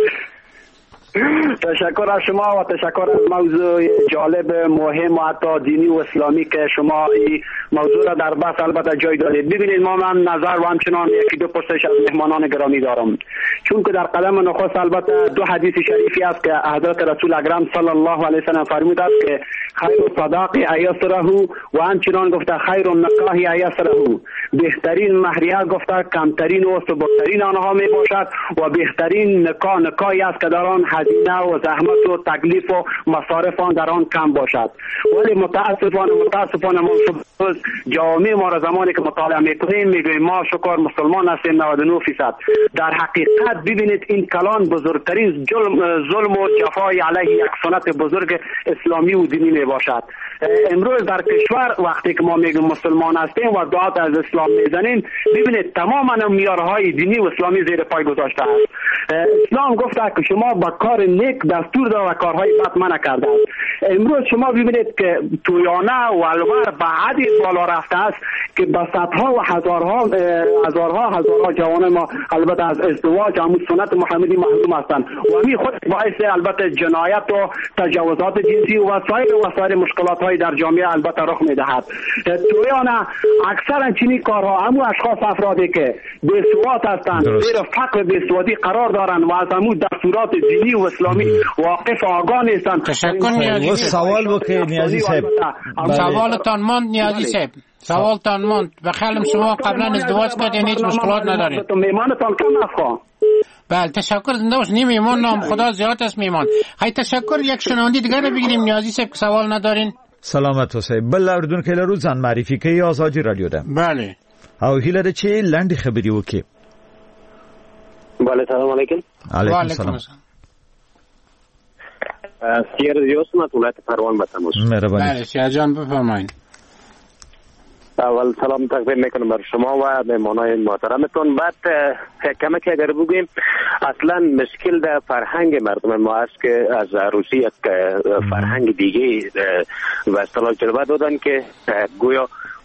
تشکر از شما و تشکر از موضوع جالب مهم و حتی دینی و اسلامی که شما این موضوع را در بحث البته جای دارید. ببینید ما من نظر و همچنان یکی دو پرسش از مهمانان گرامی دارم، چون که در قدم نخست البته دو حدیث شریفی است که حضرت رسول اکرم صلی الله علیه و سلم فرموده است که خیر الصداق ایسره و همچنان گفته خیر النکاح ایسره، بهترین مهریه گفته کمترین و سبکترین آنها می باشد و بهترین نکاح نکاحی است که در آن هزینه و زحمت و تکلیف و مصارف آن در آن کم باشد. ولی متاسفانه متاسفانه ما جامعه ما را زمانی که مطالعه میکنیم میگویم ما شکر مسلمان هستیم نود و نه درصد. در حقیقت ببینید این کلان بزرگترین ظلم ظلم و جفای علیه یک سنت بزرگ اسلامی و دینی می باشد. امروز در کشور وقتی که ما میگیم مسلمان هستیم و دعات از اسلام میزنیم، ببینید تماما معیارهای دینی و اسلامی زیر پای گذاشته است. اسلام گفته که شما با کار نیک دستور داد و کارهای بد منع کرده است. امروز شما ببینید که تویانه و الور به حدی بالا رفته است که به صدها و هزارها هزارها هزارها جوان ما البته از ازدواج همون سنت محمدی محروم هستند و می خود باعث البته جنایت و تجاوزات جنسی و سایر و سایر مشکلات های در جامعه البته رخ میدهد. تویانه اکثرا چنین کارها همون اشخاص افرادی که بی‌سواد هستند، زیر فقر بی‌سوادی قرار دارند و از همون دستورات دینی و اسلامی واقف آگاه نیستند. تشکر نیازی سوال وکړئ نیازی صاحب. سوالتان ماند نیازی صاحب، سوالتان ماند. بخیالم شما قبلا ازدواج کردین هیچ مشکلات ندارین. میمانتان کم افغان. بله تشکر زنده باش. نیم میمان نام خدا زیاد است میمان. های تشکر. یک شنوندی دیگر رو بگیریم نیازی صاحب که سوال ندارین. سلامت اوسئ. بل اوریدونکو لرو ځان معرفي کوي آزادي رادیو ده. بله. او هیله ده چې لاندې خبرې وکړي. بله سلام علیکم. علیکم سلام. سیر دیوس ما ولایت پروان به تماس. مهربانی. بله سیر جان بفرمایید. اول سلام تقدیم میکنم بر شما و مهمانای محترمتون. بعد کمی که اگر بگویم اصلا مشکل در فرهنگ مردم ما است که از عروسی یک فرهنگ دیگه و اصطلاح جلوه دادن که گویا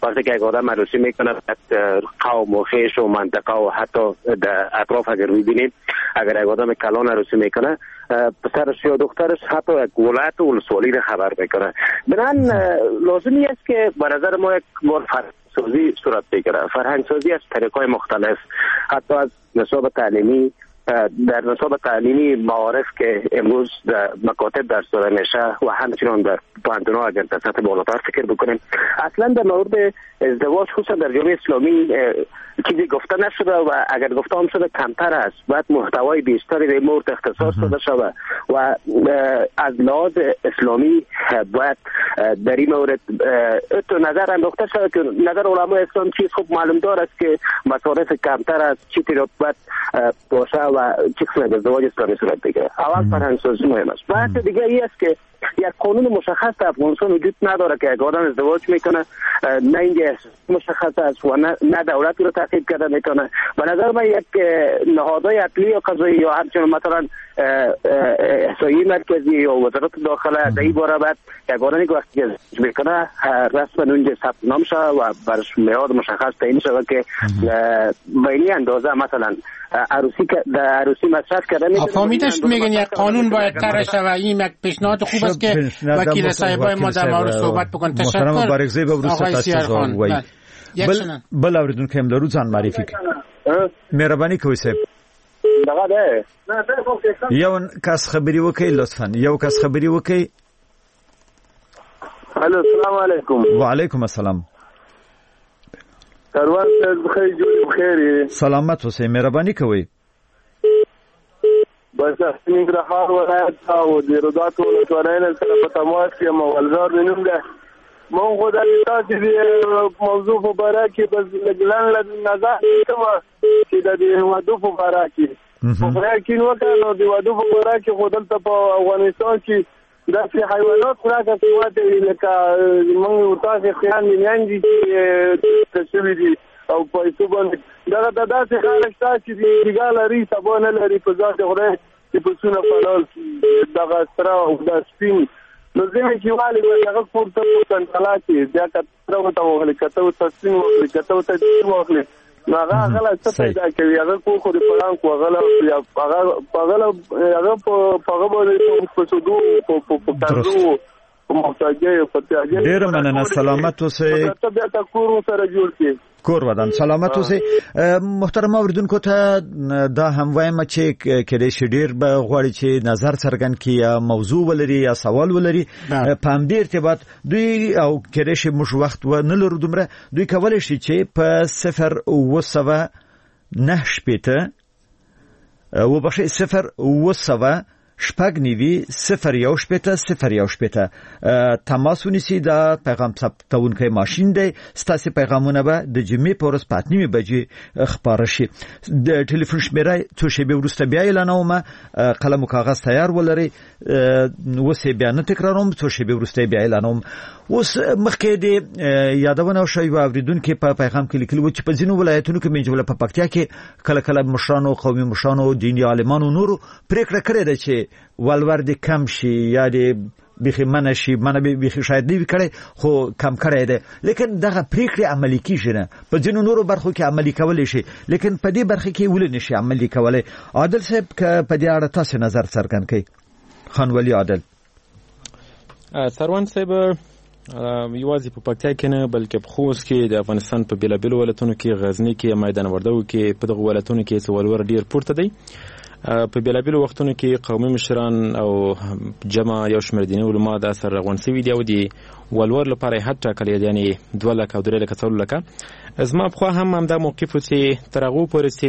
وقتی که یک آدم عروسی میکنه قوم و خیش و منطقه و حتی در اطراف اگر میبینیم اگر یک آدم کلان عروسی میکنه پسرش یا دخترش حتی یک ولایت و ولسوالی خبر میکنه. بنابراین لازمی است که به نظر ما یک بار فرهنگسازی صورت بگیره. فرهنگسازی از طریق‌های مختلف، حتی از نصاب تعلیمی، در نصاب تعلیمی معارف که امروز در مکاتب درس داده میشه و همچنان در پوهنتون‌ها اگر در سطح بالاتر فکر بکنیم. اصلا در مورد ازدواج خصوصا در جامعه اسلامی چیزی گفته نشده و اگر گفته هم شده کمتر است. باید محتوای بیشتری در مورد اختصاص داده شود و از لحاظ اسلامی باید در این مورد تو نظر انداخته شود که نظر علمای اسلام چیز خوب معلوم دارد که مصارف کمتر است، چی طرف باید باشه و چه قسم ازدواج اسلامی صورت بگیره. اول فرهنگسازی مهم است. بحث دیگه ای است که یک قانون مشخص در افغانستان وجود نداره که یک آدم ازدواج میکنه نه اینجا مشخص است و نه, نه دولت رو تعقیب کرده میکنه. به نظر من یک نهادهای عدلی یا قضایی یا همچنین مثلا احصایه مرکزی یا وزارت داخله در این باره باید یک آدمی که وقتی ازدواج میکنه رسما اونجا ثبت نام شود و برش میاد مشخص تعیین شود که به این اندازه مثلا عروسی در عروسی مصرف کرده میشه. فهمیدش میگن یک قانون باید طرح شود. این یک پیشنهاد خوب است که وکیل صاحبای ما در مورد صحبت بکن. تشکر. محترم بارگزی به ورسته تاسیزان وی بل بل اوریدون که املارو ځان معرفي کړئ. مهرباني کوئ صاحب. دغه ده یو کس خبري وکړئ لطفا. یو کس خبري وکړئ. الو السلام علیکم. وعلیکم السلام. کاروان صاحب بخیر جوړ بخیر. سلامت اوسئ. مهرباني کوئ. بس ننګرهار ولایت او د رودات ولسوالۍ سره په تماس کې مولزار نوم ده. مونږ خو د تاسو د موضوع په اړه کې بس لګلان نظر کوم چې د وادو په اړه کې په اړه کې نو کانو د وادو په اړه کې خو دلته په افغانستان کې داسې حیوانات خوراک کوي لکه مونږ تاسو خیال نه دي چې تشوي دي او په څه باندې دا د داسې خلک چې دیګا لري سبا نه لري په ځای خوري چې په څونه فلال دغه سره او د سپین نو زمي چې والي هغه پورته کنټرول کوي بیا کتره وته وغلي کته وته سپین وغلي کته وته دې وغلي نو هغه هغه څه پیدا کوي هغه کو خو د پلان کو هغه هغه هغه هغه په هغه باندې په سودو په په کارو ډیر مننه. سلامت اوسئ. کور ودان سلامت اوسئ. محترم اوریدونکو ته دا هم وایم چې کله چې ډیر به غواړي چې نظر څرګند کړي یا موضوع ولري یا سوال ولري په هم دې ارتباط دوی او کله چې موږ وخت و نه لرو دومره دوی کولای شي چې په صفر و سبعه نه شپېته و بخښئ صفر و سبعه شپږ نیوي صفر یو شپېته صفر یو شپېته تماس ونیسي. دا پیغام ثبتونکی ماشین دی. ستاسو پیغامونه به د جمعې په ورځ په اته نیمې بجې خپاره شي. د ټلیفون شمیره څو شېبې وروسته بیا اعلانوم. قلم او کاغذ تیار ولرئ. اوس بیا نه تکراروم. څو شېبې وروسته بیا اعلانوم. اوس مخکې د یادونه شوی و اوریدونکو په پیغام کې لیکلي و چې په ځینو ولایتونو کې منځوله په پکتیا کې کله کله مشرانو قومي مشرانو دیني عالمانو نورو پریکړه کړې ده چې ولور د کم شي یا د بخي منشي منه بخي شاید دی کړي خو کم کړي ده لیکن دغه پریکړه عملی کیږي نه. په ځینو نورو برخو کې عملی کول شي لیکن په دې برخه کې ول نه شي عملی کولای. عادل صاحب ک په دې اړه تاسو نظر څرګند کړئ. خانولی عادل. سروان صاحب یوازې په پکتیا کې نه بلکې په خوست کې د افغانستان په بیلابیلو ولایتونو کې غزنی کې میدان وردګو کې په دغه ولایتونو کې څولور ډیر پورته دی. په بیلابیلو وختونو کې قومي مشران او جمع یو شمېر دیني علما د اثر روان شوي دي او د ولور لپاره حد ټاکلی دی یعنې دوه لکه او درې لکه څلور لکه. زما پخوا هم همدا موقف و چې تر هغو پورې چې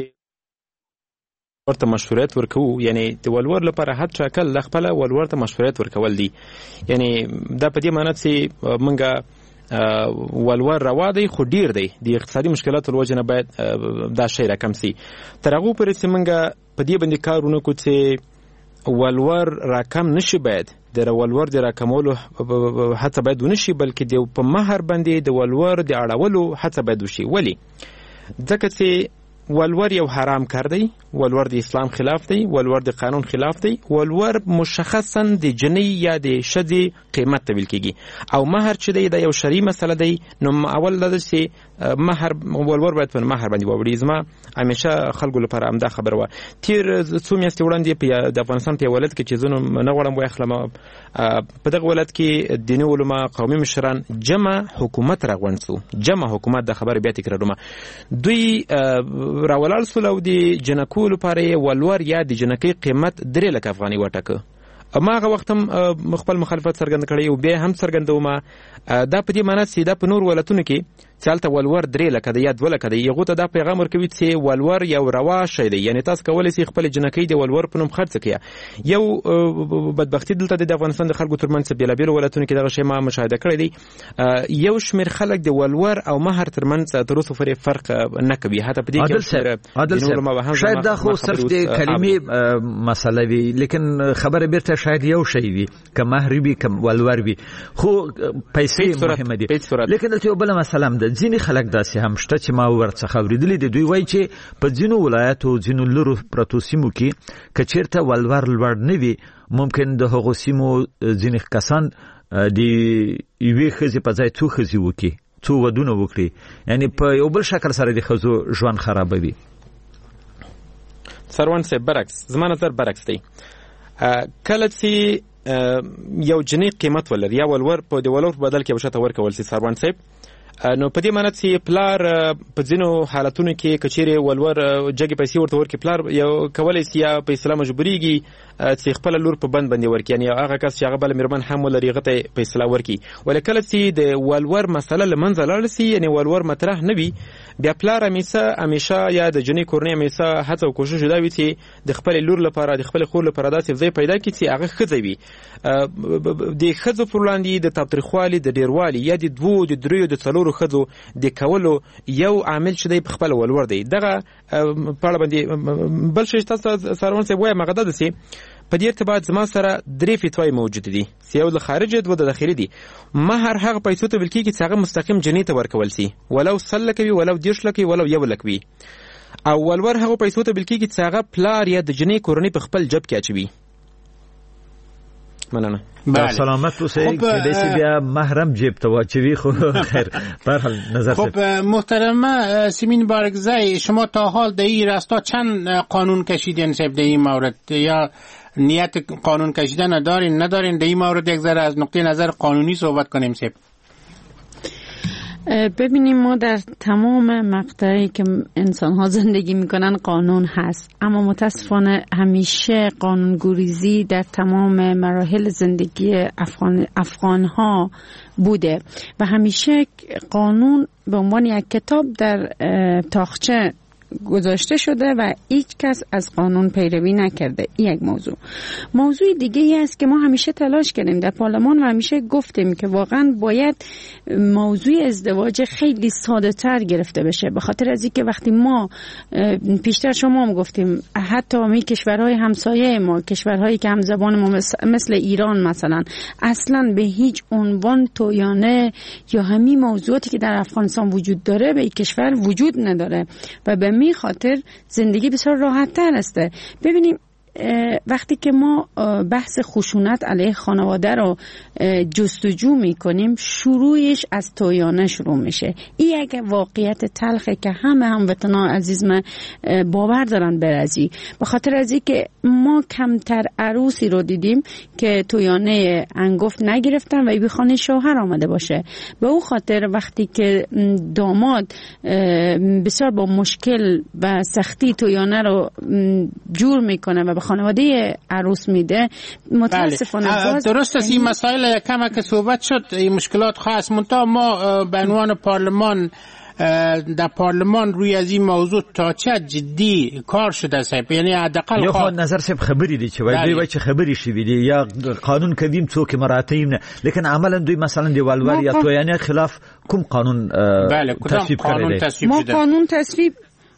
ورته مشروعیت ورکوو یعنی د ولور لپاره حد ټاکل د خپله ولور ته مشروعیت ورکول دي. یعنی دا په دې معنی چې موږ ولور روا دی خو ډیر دی د اقتصادي مشکلاتو له وجې نه باید دا شی راکم سي. تر هغو پورې چې موږ په دې باندې کار ونه کړو چې ولور راکم نشي باید د ولور د راکمولو هڅه باید ونه شي بلکې د په مهر باندې د ولور د اړولو هڅه باید وشي. ولې؟ ځکه چې ولور یو حرام کار دی، ولور د اسلام خلاف دی، ولور د قانون خلاف دی. ولور مشخصا د جنۍ یا د ښځې قیمت ته ویل کېږي او مهر چې دی دا یو شرعي مسله دی. نو اول دا چې مهر ولور باید په مهر باندې واوړي. زما همیشه خلکو لپاره همدا خبره وه. تیر څو میاشتې وړاندې د افغانستان په یو ولایت کې چې زه نه غواړم واخلم، په دغه ولایت کې دیني علما، قومي مشران، جمع حکومت راغونډ سو. جمع حکومت د خبره بیا تکراروم، دوی راولال سول او د جنکو لپاره ولور یا د جنکۍ قیمت درې لکه افغانۍ وټاکه. ما هغه وخت هم خپل مخالفت څرګند کړی او بیا هم څرګندوم. دا په دې معنی چې دا په نور ولایتونو کې چې هلته ولور درې لکه دی یا دوه لکه دی، هغو ته دا پیغام ورکوي چې ولور یو روا شی دی. یعنې تاسو کولی شئ خپلې جنکۍ د ولور په نوم خرڅه کړئ. یو بدبختي دلته د افغانستان د خلکو ترمنځ په بېلابېلو ولایتونو کې دغه شی ما مشاهده کړی دی. یو شمېر خلک د ولور او مهر ترمنځ تر اوسه پورې فرق نه کوي. حتی په دې کې عادل صاحب شاید دا خو صرف د کلمې مسله وي، لیکن خبره بیرته شاید یو شی وي، که مهر وي که ولور وي، خو پیسې مهمه دي. لیکن دلته یو بله مسله هم ده. ځینې خلک داسې هم شته چې ما ورڅخه اورېدلي دي، دوی وایي چې په ځینو ولایاتو ځینو لرو پرتو سیمو کې که چېرته ولور لوړ نه وي، ممکن د هغو سیمو ځینې کسان د یوې ښځې په ځای څو ښځې وکړي، څو ودونه وکړي، یعنې په یو بل شکل سره د ښځو ژوند خرابوي. سروان صاحب برعکس، زما نظر برعکس دی. کله چې یو جنۍ قیمت ولري یا ولور په د ولور په بدل کې یو شی ته ورکول شي سروان صاحب، نو په دې معنی چې پلار په ځینو حالتونو کې که چیرې ولور جګې پیسې ورته ورکړي، پلار یو کولی شي یا په اصطلاح مجبورېږي چې خپله لور په بند باندې ورکړي، یعنې هغه کس چې هغه بله مېرمن هم ولري هغه ته په اصطلاح ورکړي. ولې کله چې د ولور مسله له منځه لاړه شي، یعنې ولور مطرح نه وي، بیا پلار همیشه همیشه یا د جنۍ کورنۍ همیشه هڅه او کوشش دا وي چې د خپلې لور لپاره، د خپلې خور لپاره داسې ځای پیدا کړي چې هغه ښځه وي. د ښځو پر وړاندې د تاوتریخوالي، د ډېروالي یا د دوو، د دریو، د څلورو ښځو د کولو یو عامل چې دی په خپله ولور دی. دغه په اړه باندې بل شی تاسو سروان صاحب وایم هغه دا ده چې په دې ارتباط زما سره درې فتواې موجودې دي، یو د خارجي دوه د داخلي دي. مهر هغه پیسو ته ویل کېږي چې هغه مستقیم جنۍ ته ورکول شي، ولو سل لک وي، ولو دېرش لک وي، ولو یو لک وي. او ولور هغه پیسو ته ویل کېږي چې هغه پلار یا د جنۍ کورنۍ په خپل جب کې اچوي. مننه. بله. سلامت اوسئ. کېدای شي بیا محرم جیب ته واچوي، خو خیر برحال نظر خب محترمه سیمین بارگزای، شما تا حال در این راستا چند قانون کشیدین صاحب در این مورد، یا نیت قانون کشیدن ندارین ندارین در این مورد؟ یک ذره از نقطه نظر قانونی صحبت کنیم صاحب. ببینیم ما در تمام مقطعی که انسان ها زندگی میکنن قانون هست، اما متاسفانه همیشه قانونگریزی در تمام مراحل زندگی افغان, افغان ها بوده و همیشه قانون به عنوان یک کتاب در تاقچه گذاشته شده و هیچ کس از قانون پیروی نکرده. این یک موضوع. موضوع دیگه ای است که ما همیشه تلاش کردیم در پارلمان و همیشه گفتیم که واقعا باید موضوع ازدواج خیلی ساده تر گرفته بشه، به خاطر از اینکه وقتی ما پیشتر شما هم گفتیم حتی می کشورهای همسایه ما، کشورهایی که همزبان ما مثل ایران مثلا، اصلا به هیچ عنوان تویانه یا همین موضوعاتی که در افغانستان وجود داره به این کشور وجود نداره و به می خاطر زندگی بسیار راحت تر است. ببینیم وقتی که ما بحث خشونت علیه خانواده رو جستجو میکنیم، شروعش از تویانه شروع میشه. این یک واقعیت تلخه که همه هموطنان عزیز من باور دارن برازی، به خاطر از این که ما کمتر عروسی رو دیدیم که تویانه انگفت نگرفتن و به خانه شوهر آمده باشه. به اون خاطر وقتی که داماد بسیار با مشکل و سختی تویانه رو جور میکنه و خانواده عروس میده، متاسفانه بله. درست است. این مسائل کم که صحبت شد، این مشکلات خاص منتها ما به عنوان پارلمان در پارلمان روی از این موضوع تا چه جدی کار شده صاحب؟ یعنی حداقل یو خو نظر صاحب خبرې دي چې وایي دوی چې خبرې شوي دي یا قانون کویم څوک مراعاتیم نه، لیکن عملا دوی مثلا د ولور یا تویانه خلاف کوم قانون تصویب کړی دی؟ ما قانون تصویب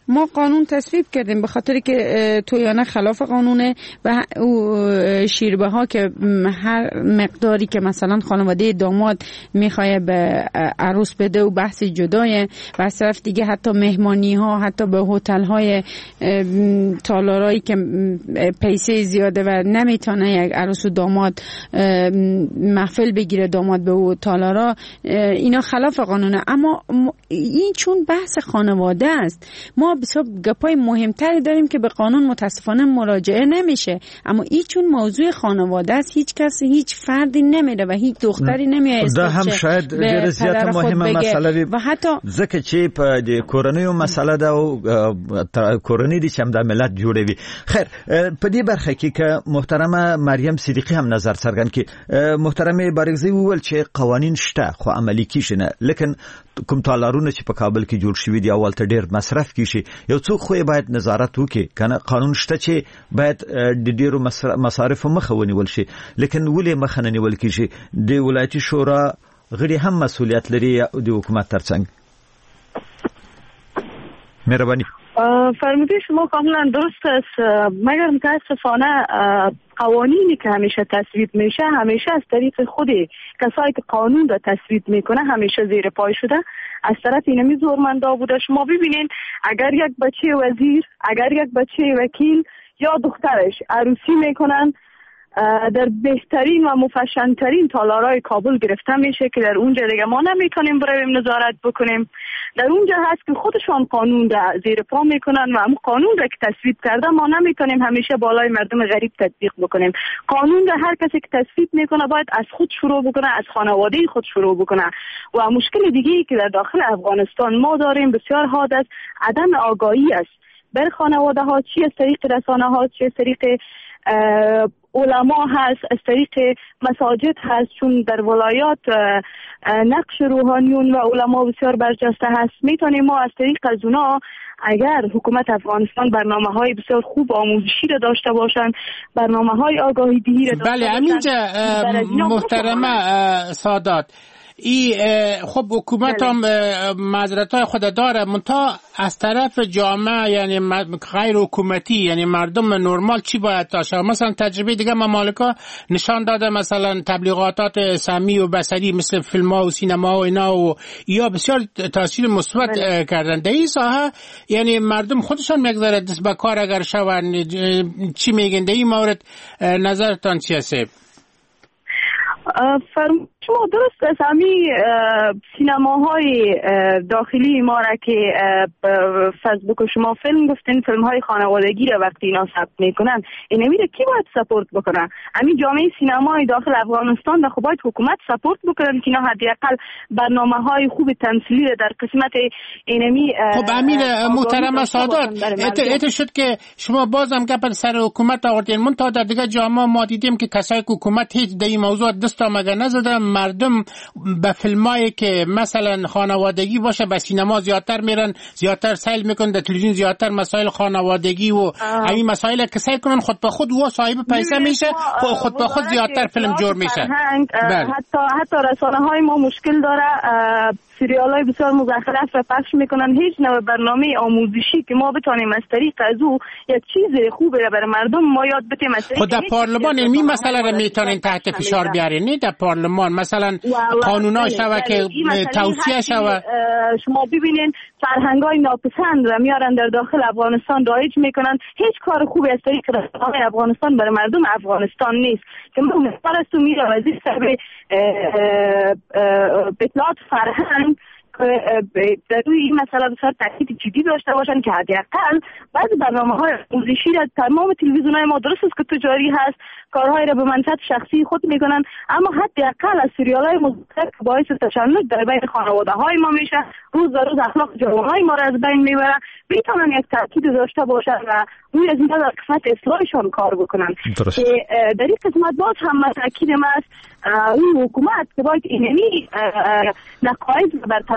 ما قانون تصویب کردیم به خاطر که تویانه خلاف قانونه و شیربه ها که هر مقداری که مثلا خانواده داماد میخواه به عروس بده و بحث جدایه و از طرف دیگه حتی مهمانی ها حتی به هتل های تالارایی که پیسه زیاده و نمیتونه یک عروس و داماد محفل بگیره داماد به او تالارا، اینا خلاف قانونه. اما این چون بحث خانواده است ما بسیار گپای مهمتری داریم که به قانون متاسفانه مراجعه نمیشه، اما این چون موضوع خانواده است هیچ کسی هیچ فردی نمیره و هیچ دختری نمیاد دا هم شاید ډېر زیاته مهمه مسله وي و حتی ځکه چې په د کورنیو مسله ده او کورنۍ دي چې هم د ملت جوړوي. خیر په دې برخه کې که محترمه مریم صدیقی هم نظر څرګند کړي. محترمه بارګزی وویل چې قوانین شته خو عملي کیږي نه، لیکن کوم تالارونه چې په کابل کې جوړ شوي دي اول ته ډېر مصرف کیږي، یو څوک خو باید نظارت وکړي کنه. قانون شته چې باید د ډېرو مصارف مخه ونیول شي، لیکن ولې مخه نه نیول کیږي؟ د ولایتي شورا غړي هم مسؤلیت لري د حکومت ترڅنګ. مهربانی. فرموده شما کاملا درست است، مگر متاسفانه قوانینی که همیشه تصویب میشه همیشه از طریق خود کسایی که قانون را تصویب میکنه همیشه زیر پای شده، از طرف اینمی زورمندا بوده. شما ببینین اگر یک بچه وزیر، اگر یک بچه وکیل یا دخترش عروسی میکنن در بهترین و مفشنترین تالارای کابل گرفته میشه که در اونجا دیگه ما نمیتونیم برویم نظارت بکنیم. در اونجا هست که خودشان قانون را زیر پا میکنن و هم قانون را که تصویب کرده ما نمیتونیم همیشه بالای مردم غریب تطبیق بکنیم. قانون را هر کسی که تصویب میکنه باید از خود شروع بکنه، از خانواده خود شروع بکنه. و مشکل دیگه‌ای که در داخل افغانستان ما داریم بسیار حاد است، عدم آگاهی است بر خانواده ها، چی از طریق رسانه ها، چی از طریق علما هست، از طریق مساجد هست، چون در ولایات نقش روحانیون و علما بسیار برجسته هست. میتونیم ما از طریق از اونا اگر حکومت افغانستان برنامه های بسیار خوب آموزشی را داشته باشند، برنامه های آگاهی دهی را داشته بله همینجا محترمه سادات ای خب حکومت هم معذرت های خود داره، منتها از طرف جامعه یعنی غیر حکومتی یعنی مردم نرمال چی باید داشته؟ مثلا تجربه دیگه ممالکا نشان داده، مثلا تبلیغاتات سمی و بصری مثل فیلم ها و سینما و اینا و یا بسیار تاثیر مثبت کردن در این ساحه. یعنی مردم خودشان میگذاره دست به کار اگر شون. چی میگن در این مورد؟ نظرتان چی هست؟ فرم شما درست است، همین سینماهای داخلی ما را که فیسبوک و شما فیلم گفتین، فیلم های خانوادگی را وقتی اینا ثبت میکنن این میره کی باید سپورت بکنن؟ همین جامعه سینمای داخل افغانستان را خب باید حکومت سپورت بکنن که اینا حداقل برنامه های خوب تمثیلی در قسمت اینمی. خب امیر محترم سادات ات شد که شما بازم گپ سر حکومت آوردین، من تا در دیگه جامعه ما دیدیم که کسای حکومت هیچ در این موضوع دست آمده نزدن. مردم به فیلمایی که مثلا خانوادگی باشه به سینما زیادتر میرن، زیادتر سیل میکنن، در تلویزیون زیادتر مسائل خانوادگی و این مسائل که سعی کنن خود به خود و صاحب پیسه میشه خود به خود زیادتر فیلم جور میشه. حتی حتی رسانه های ما مشکل داره، سریال های بسیار مزخرف و پخش میکنن، هیچ نوع برنامه آموزشی که ما بتونیم از طریق از او یک چیز خوبی را برای مردم ما یاد بدیم. خود در پارلمان این مسئله را میتونین تحت فشار بیارین، نه در پارلمان مثلا قانونا شوه که توصیه شوه. شما ببینین فرهنگای ناپسند را میارن در داخل افغانستان رایج میکنن، هیچ کار خوبی از طریق رسانه افغانستان برای مردم افغانستان نیست که من مختار است و میره وزیر سر اطلاعات فرهنگ در روی این مسئله بسیار تاکید جدی داشته باشن که حداقل بعضی برنامه‌های آموزشی را تمام تلویزیون‌های ما درست است که تجاری هست، کارهای را به منفعت شخصی خود میکنن، اما حداقل از سریال‌های مزخرف که باعث تشنج در بین خانواده‌های ما میشه، روز به روز اخلاق جوانای ما را از بین میبره، میتونن یک تاکید داشته باشن و روی از اینها در قسمت اصلاحشان کار بکنن. که در این قسمت باز هم تاکید ما است این حکومت که باید اینمی نقایض برطرف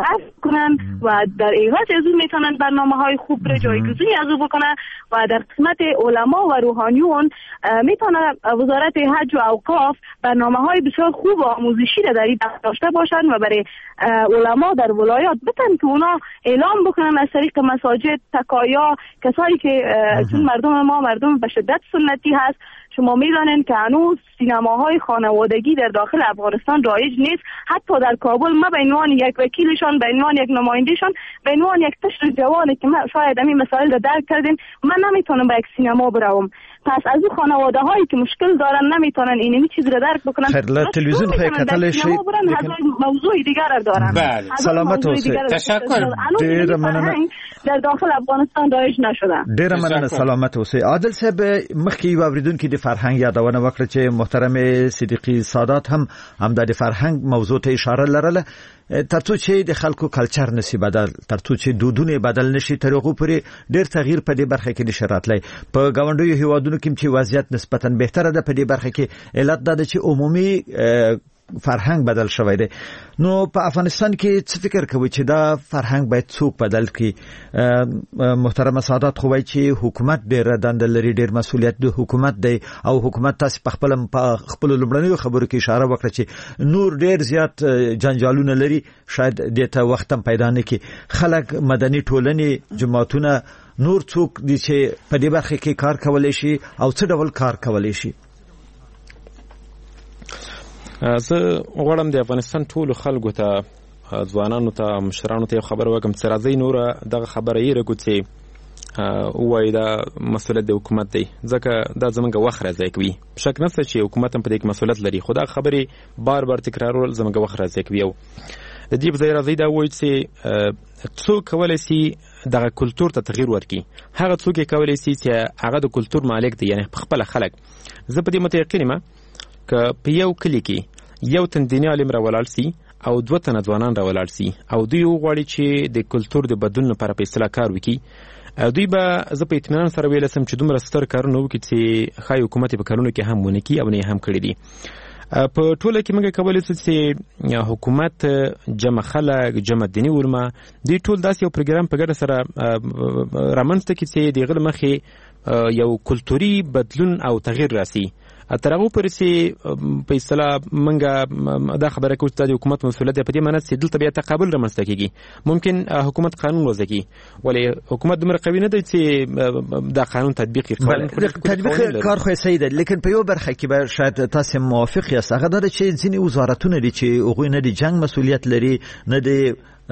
حذف کنن و در عوض از اون میتونن برنامه‌های خوب را جایگزینی از او بکنن و در قسمت علما و روحانیون میتونه وزارت حج و اوقاف برنامه‌های بسیار خوب و آموزشی را در این داشته باشن و برای علما در ولایات بتن که اونا اعلام بکنن از طریق مساجد، تکایا، کسایی که چون مردم ما مردم به شدت سنتی هست. شما میدانید که هنوز سینماهای خانوادگی در داخل افغانستان رایج نیست. حتی در کابل ما به عنوان یک وکیلشان، به عنوان یک نمایندهشان، به عنوان یک طفل جوانی که ما شاید همین مسائل را درک کردیم، من نمیتونم به یک سینما بروم. پس از اون خانواده هایی که مشکل دارن نمیتونن اینمی چیز را درک بکنن، خیر تلویزیون خیلی کتلش موضوع دیگر دارن. بله سلامت اوسئ. تشکر. ډیر مننه. در داخل افغانستان رایج نشده. ډیر مننه. سلامت اوسئ. عادل صاحب مخکې یو اوریدونکو د فرهنګ یادونه وکړه چې محترم صدیقی سادات هم هم د فرهنګ موضوع ته اشاره لرله. ترڅو چې د خلکو کلچر نسی بدل، ترڅو چې دودونه بدل نشي، تر هغه پورې ډیر تغییر په دې برخه کې نشي راتلی. په گاونډیو هیوادونو کې چې وضعیت نسبتا بهتره ده، په دې برخه کې علت ده چې عمومي فرهنګ بدل شوی دی. نو په افغانستان کې څه فکر کوي چې دا فرهنګ باید څوک بدل کړي؟ محترم سادات خو وایي چې حکومت ډیر دنده لري، ډیر مسؤلیت د حکومت دی او حکومت تاسو په خپل په خپل لومړنیو خبرو کې اشاره وکړه چې نور ډیر زیات جنجالونه لري، شاید دته وخت هم پیدا نه کړي. خلک مدني ټولنې، جماعتونه، نور څوک دي چې په دې برخه کې کار کولای شي او څه ډول کار کولای شي؟ زه غواړم د افغانستان ټولو خلکو ته، ځوانانو ته، مشرانو ته خبر وکم چې راځي نور دغه خبره یې راکو چې وای دا مسؤلیت د حکومت دی، ځکه دا زمونږ وخت راځي کوي. شک نشته چې حکومت هم په دې کې مسؤلیت لري، خو دا خبرې بار بار تکرارول زمونږ وخت راځي کوي. او د دې په ځای راځي دا وایي چې څوک کولای شي دغه کلچر ته تغییر ورکړي. هغه څوک کولای شي چې هغه د کلچر مالک دی، یعنی خپل خلک. زه په دې متيقن یم که په یو کلی کې یو تن دیني عالم راولاړ سي او دوه تنه ځوانان راولاړ سي او دوی وغواړي چې د کلچر د بدلون لپاره په اصطلاح کار وکړي، دوی به زه په اطمینان سره ویل سم چې دومره ستر کارونه وکړي چې ښایي حکومت په کارونو کې هم ونه کړي او نه هم کړي دي. په ټوله کې موږ کولی شو چې حکومت، جمع خلک، جمع دیني علما، دوی ټول داسې یو پروګرام په ګډه سره رامنځته کړي چې د هغه مخې یو کلتوري بدلون او تغییر راسي. تر هغه پورې چې په اصطلاح موږ دا خبره کوو چې د حکومت مسؤلیت په دې معنی چې دلته بیا تقابل رامنځته کیږي. ممکن حکومت قانون وضع کړي، ولی حکومت دومره قوي نه دی چې دا قانون تطبیق کړي. تطبیق کار خو صحیح دی، لیکن په یو برخه کې به شاید تاسو موافق یاست. هغه دا چې ځینې وزارتونه دي چې هغوی نه د جنگ مسؤلیت لري، نه د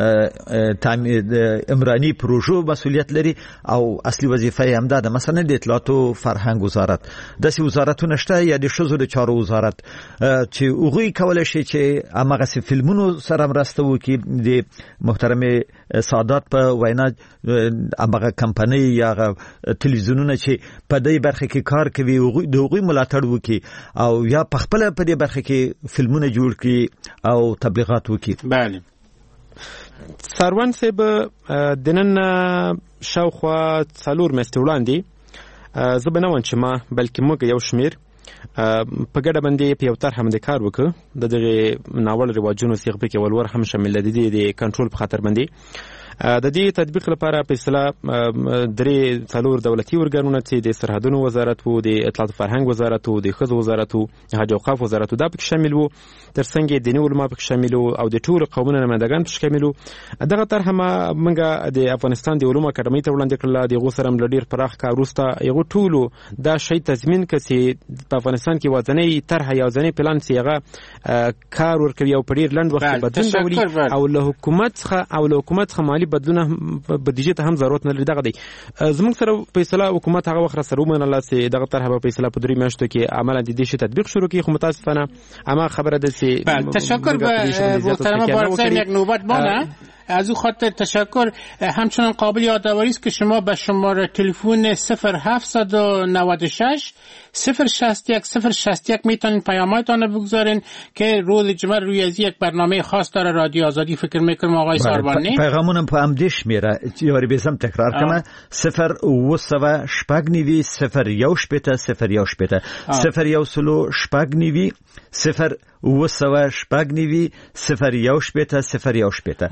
عمرانی پروژو مسؤلیت لري او اصلي وظیفه یې هم ده. مثلا د اطلاعات او فرهنګ وزارت، داسې وزارتونه شته، یا د ښځو د چارو وزارت چې هغوی کولی شي چې هماغسې فلمونو سره مرسته وکړي. د محترم سادات په وینا هماغه کمپنۍ یا تلویزیونونه چې په دې برخه کې کار کوي د هغوی ملاتړ وکړي او یا په خپله په دې برخه کې فلمونه جوړ کړي او تبلیغات وکړي. بله. سروان صاحب د نن شاوخوا څلور میاشتې وړاندې زه به نه وایم چې ما بلکې موږ یو شمېر په ګډه باندې په یو طرحه باندې کار وکړو. د دغې ناوړه رواجونو څخه پکې ولور هم شامل دي د کنټرول په خاطر باندې. د دې تطبیق لپاره په اصطلاح درې څلور دولتي ارګانونه چې د سرحدونو وزارت وو، د اطلاعات فرهنګ وزارت وو، د ښځو وزارت وو، حج او اوقاف وزارت وو، دا پکې شامل وو. ترڅنګ یې دیني علما پکې شامل وو او د ټولو قومونو نمایندګان پکې شامل وو. دغه طرحه موږ د افغانستان د علومو اکاډمۍ ته وړاندې کړله. د هغو سره هم له ډېر پراخ کار وروسته هغو ټولو دا شی تضمین کړه چې په افغانستان کې یوازینۍ طرحه، یوازینۍ پلان چې هغه کار ورکوي او په ډېر لنډ وخت کې بدلون راولي او له حکومت څخه او له حکومت څخه مالي بدلونه بودیجې ته هم ضرورت نه لري. دغه دی زموږ سره په اصطلاح حکومت هغه وخت سره ومنله چې دغه طرحه به په اصطلاح په درې میاشتو کې عملاً د دې شی تطبیق شروع کړي. خو متاسفانه اما خبره ده چې تشکر به محترم بارزای یک نوبت بانه. از او خاطر تشکر. همچنان قابل یادآوری است که شما به شماره تلفن صفر هفتصد و نود و شش صفر شصت و یک صفر شصت و یک میتونین پیام‌هایتان رو بگذارین که روز جمعه روی از یک برنامه خاص داره رادیو آزادی. فکر میکنم آقای ساربانی پیغامونم په امدیش میره. یاری بزم تکرار کنم. صفر و سوا شپږ نیوي صفر یو شپته صفر یو شپته صفر یو سلو شپږ نیوي صفر و سوا شپږ نیوي صفر یو شپته صفر یو شپته. ما هم بگویم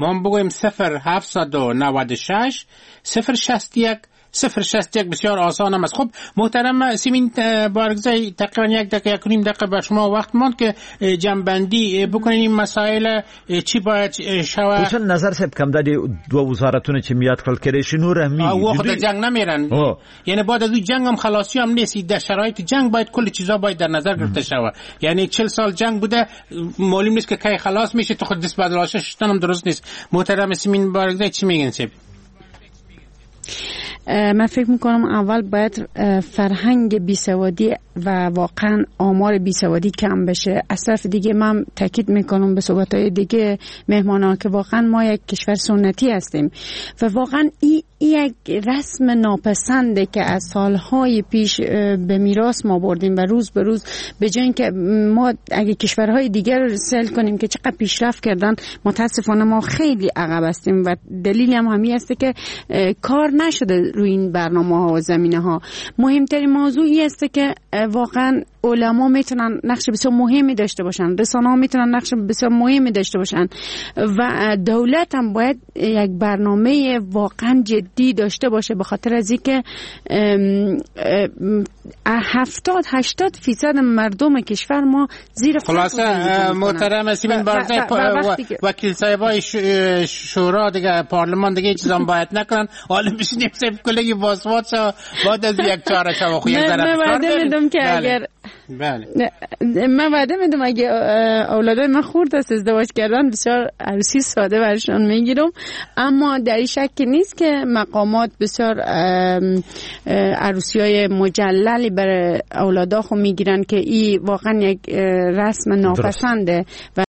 داریم صفر هفتصد و نود و شش صفر شصت و یک صفر شصت و یک. بسیار آسان هم است. خب محترم سیمین بارگزای تقریبا یک دقیقه یک و نیم دقیقه به شما وقت ماند که جنبندی بکنین این مسائل چی باید شود. روشن نظر سب کم دادی دو وزارتونه چی میاد کل کردشی نور همی وقت جنگ نمیرن اوه. یعنی بعد از جنگ هم خلاصی هم نیست. در شرایط جنگ باید کل چیزا باید در نظر گرفته شود. یعنی چهل سال جنگ بوده معلوم نیست که کی خلاص میشه. تو خود دست بعد راشش هم درست نیست. محترم سیمین بارگزای چی میگن سب؟ من فکر میکنم اول باید فرهنگ بیسوادی و واقعا آمار بیسوادی کم بشه. از طرف دیگه من تاکید میکنم به صحبتهای دیگه مهمانان که واقعا ما یک کشور سنتی هستیم و واقعا این یک رسم ناپسنده که از سالهای پیش به میراث ما بردیم و روز به روز به جای اینکه ما اگه کشورهای دیگر رو سل کنیم که چقدر پیشرفت کردن، متاسفانه ما خیلی عقب هستیم و دلیل هم همین است که کار نشده روی این برنامه ها و زمینه ها. مهمترین موضوع این است که واقعا علما میتونن نقش بسیار مهمی داشته باشن، رسانه ها میتونن نقش بسیار مهمی داشته باشن و دولت هم باید یک برنامه واقعا جدی داشته باشه به خاطر از اینکه هفتاد هشتاد فیصد مردم کشور ما زیر خلاصه محترم سیمین بارزای وکیل صاحبای شورا دیگه پارلمان دیگه چیزام باید نکنن. حالا بشینیم سیف کلگی واسوات بعد از یک چهار شب خوی یک ذره وعده میدم که اگر بله من وعده میدم اگه اولادای من خورد است ازدواج کردن بسیار عروسی ساده برشان میگیرم، اما در این شک نیست که مقامات بسیار عروسی های مجللی برای اولادا خو میگیرن که این واقعا یک رسم ناپسنده و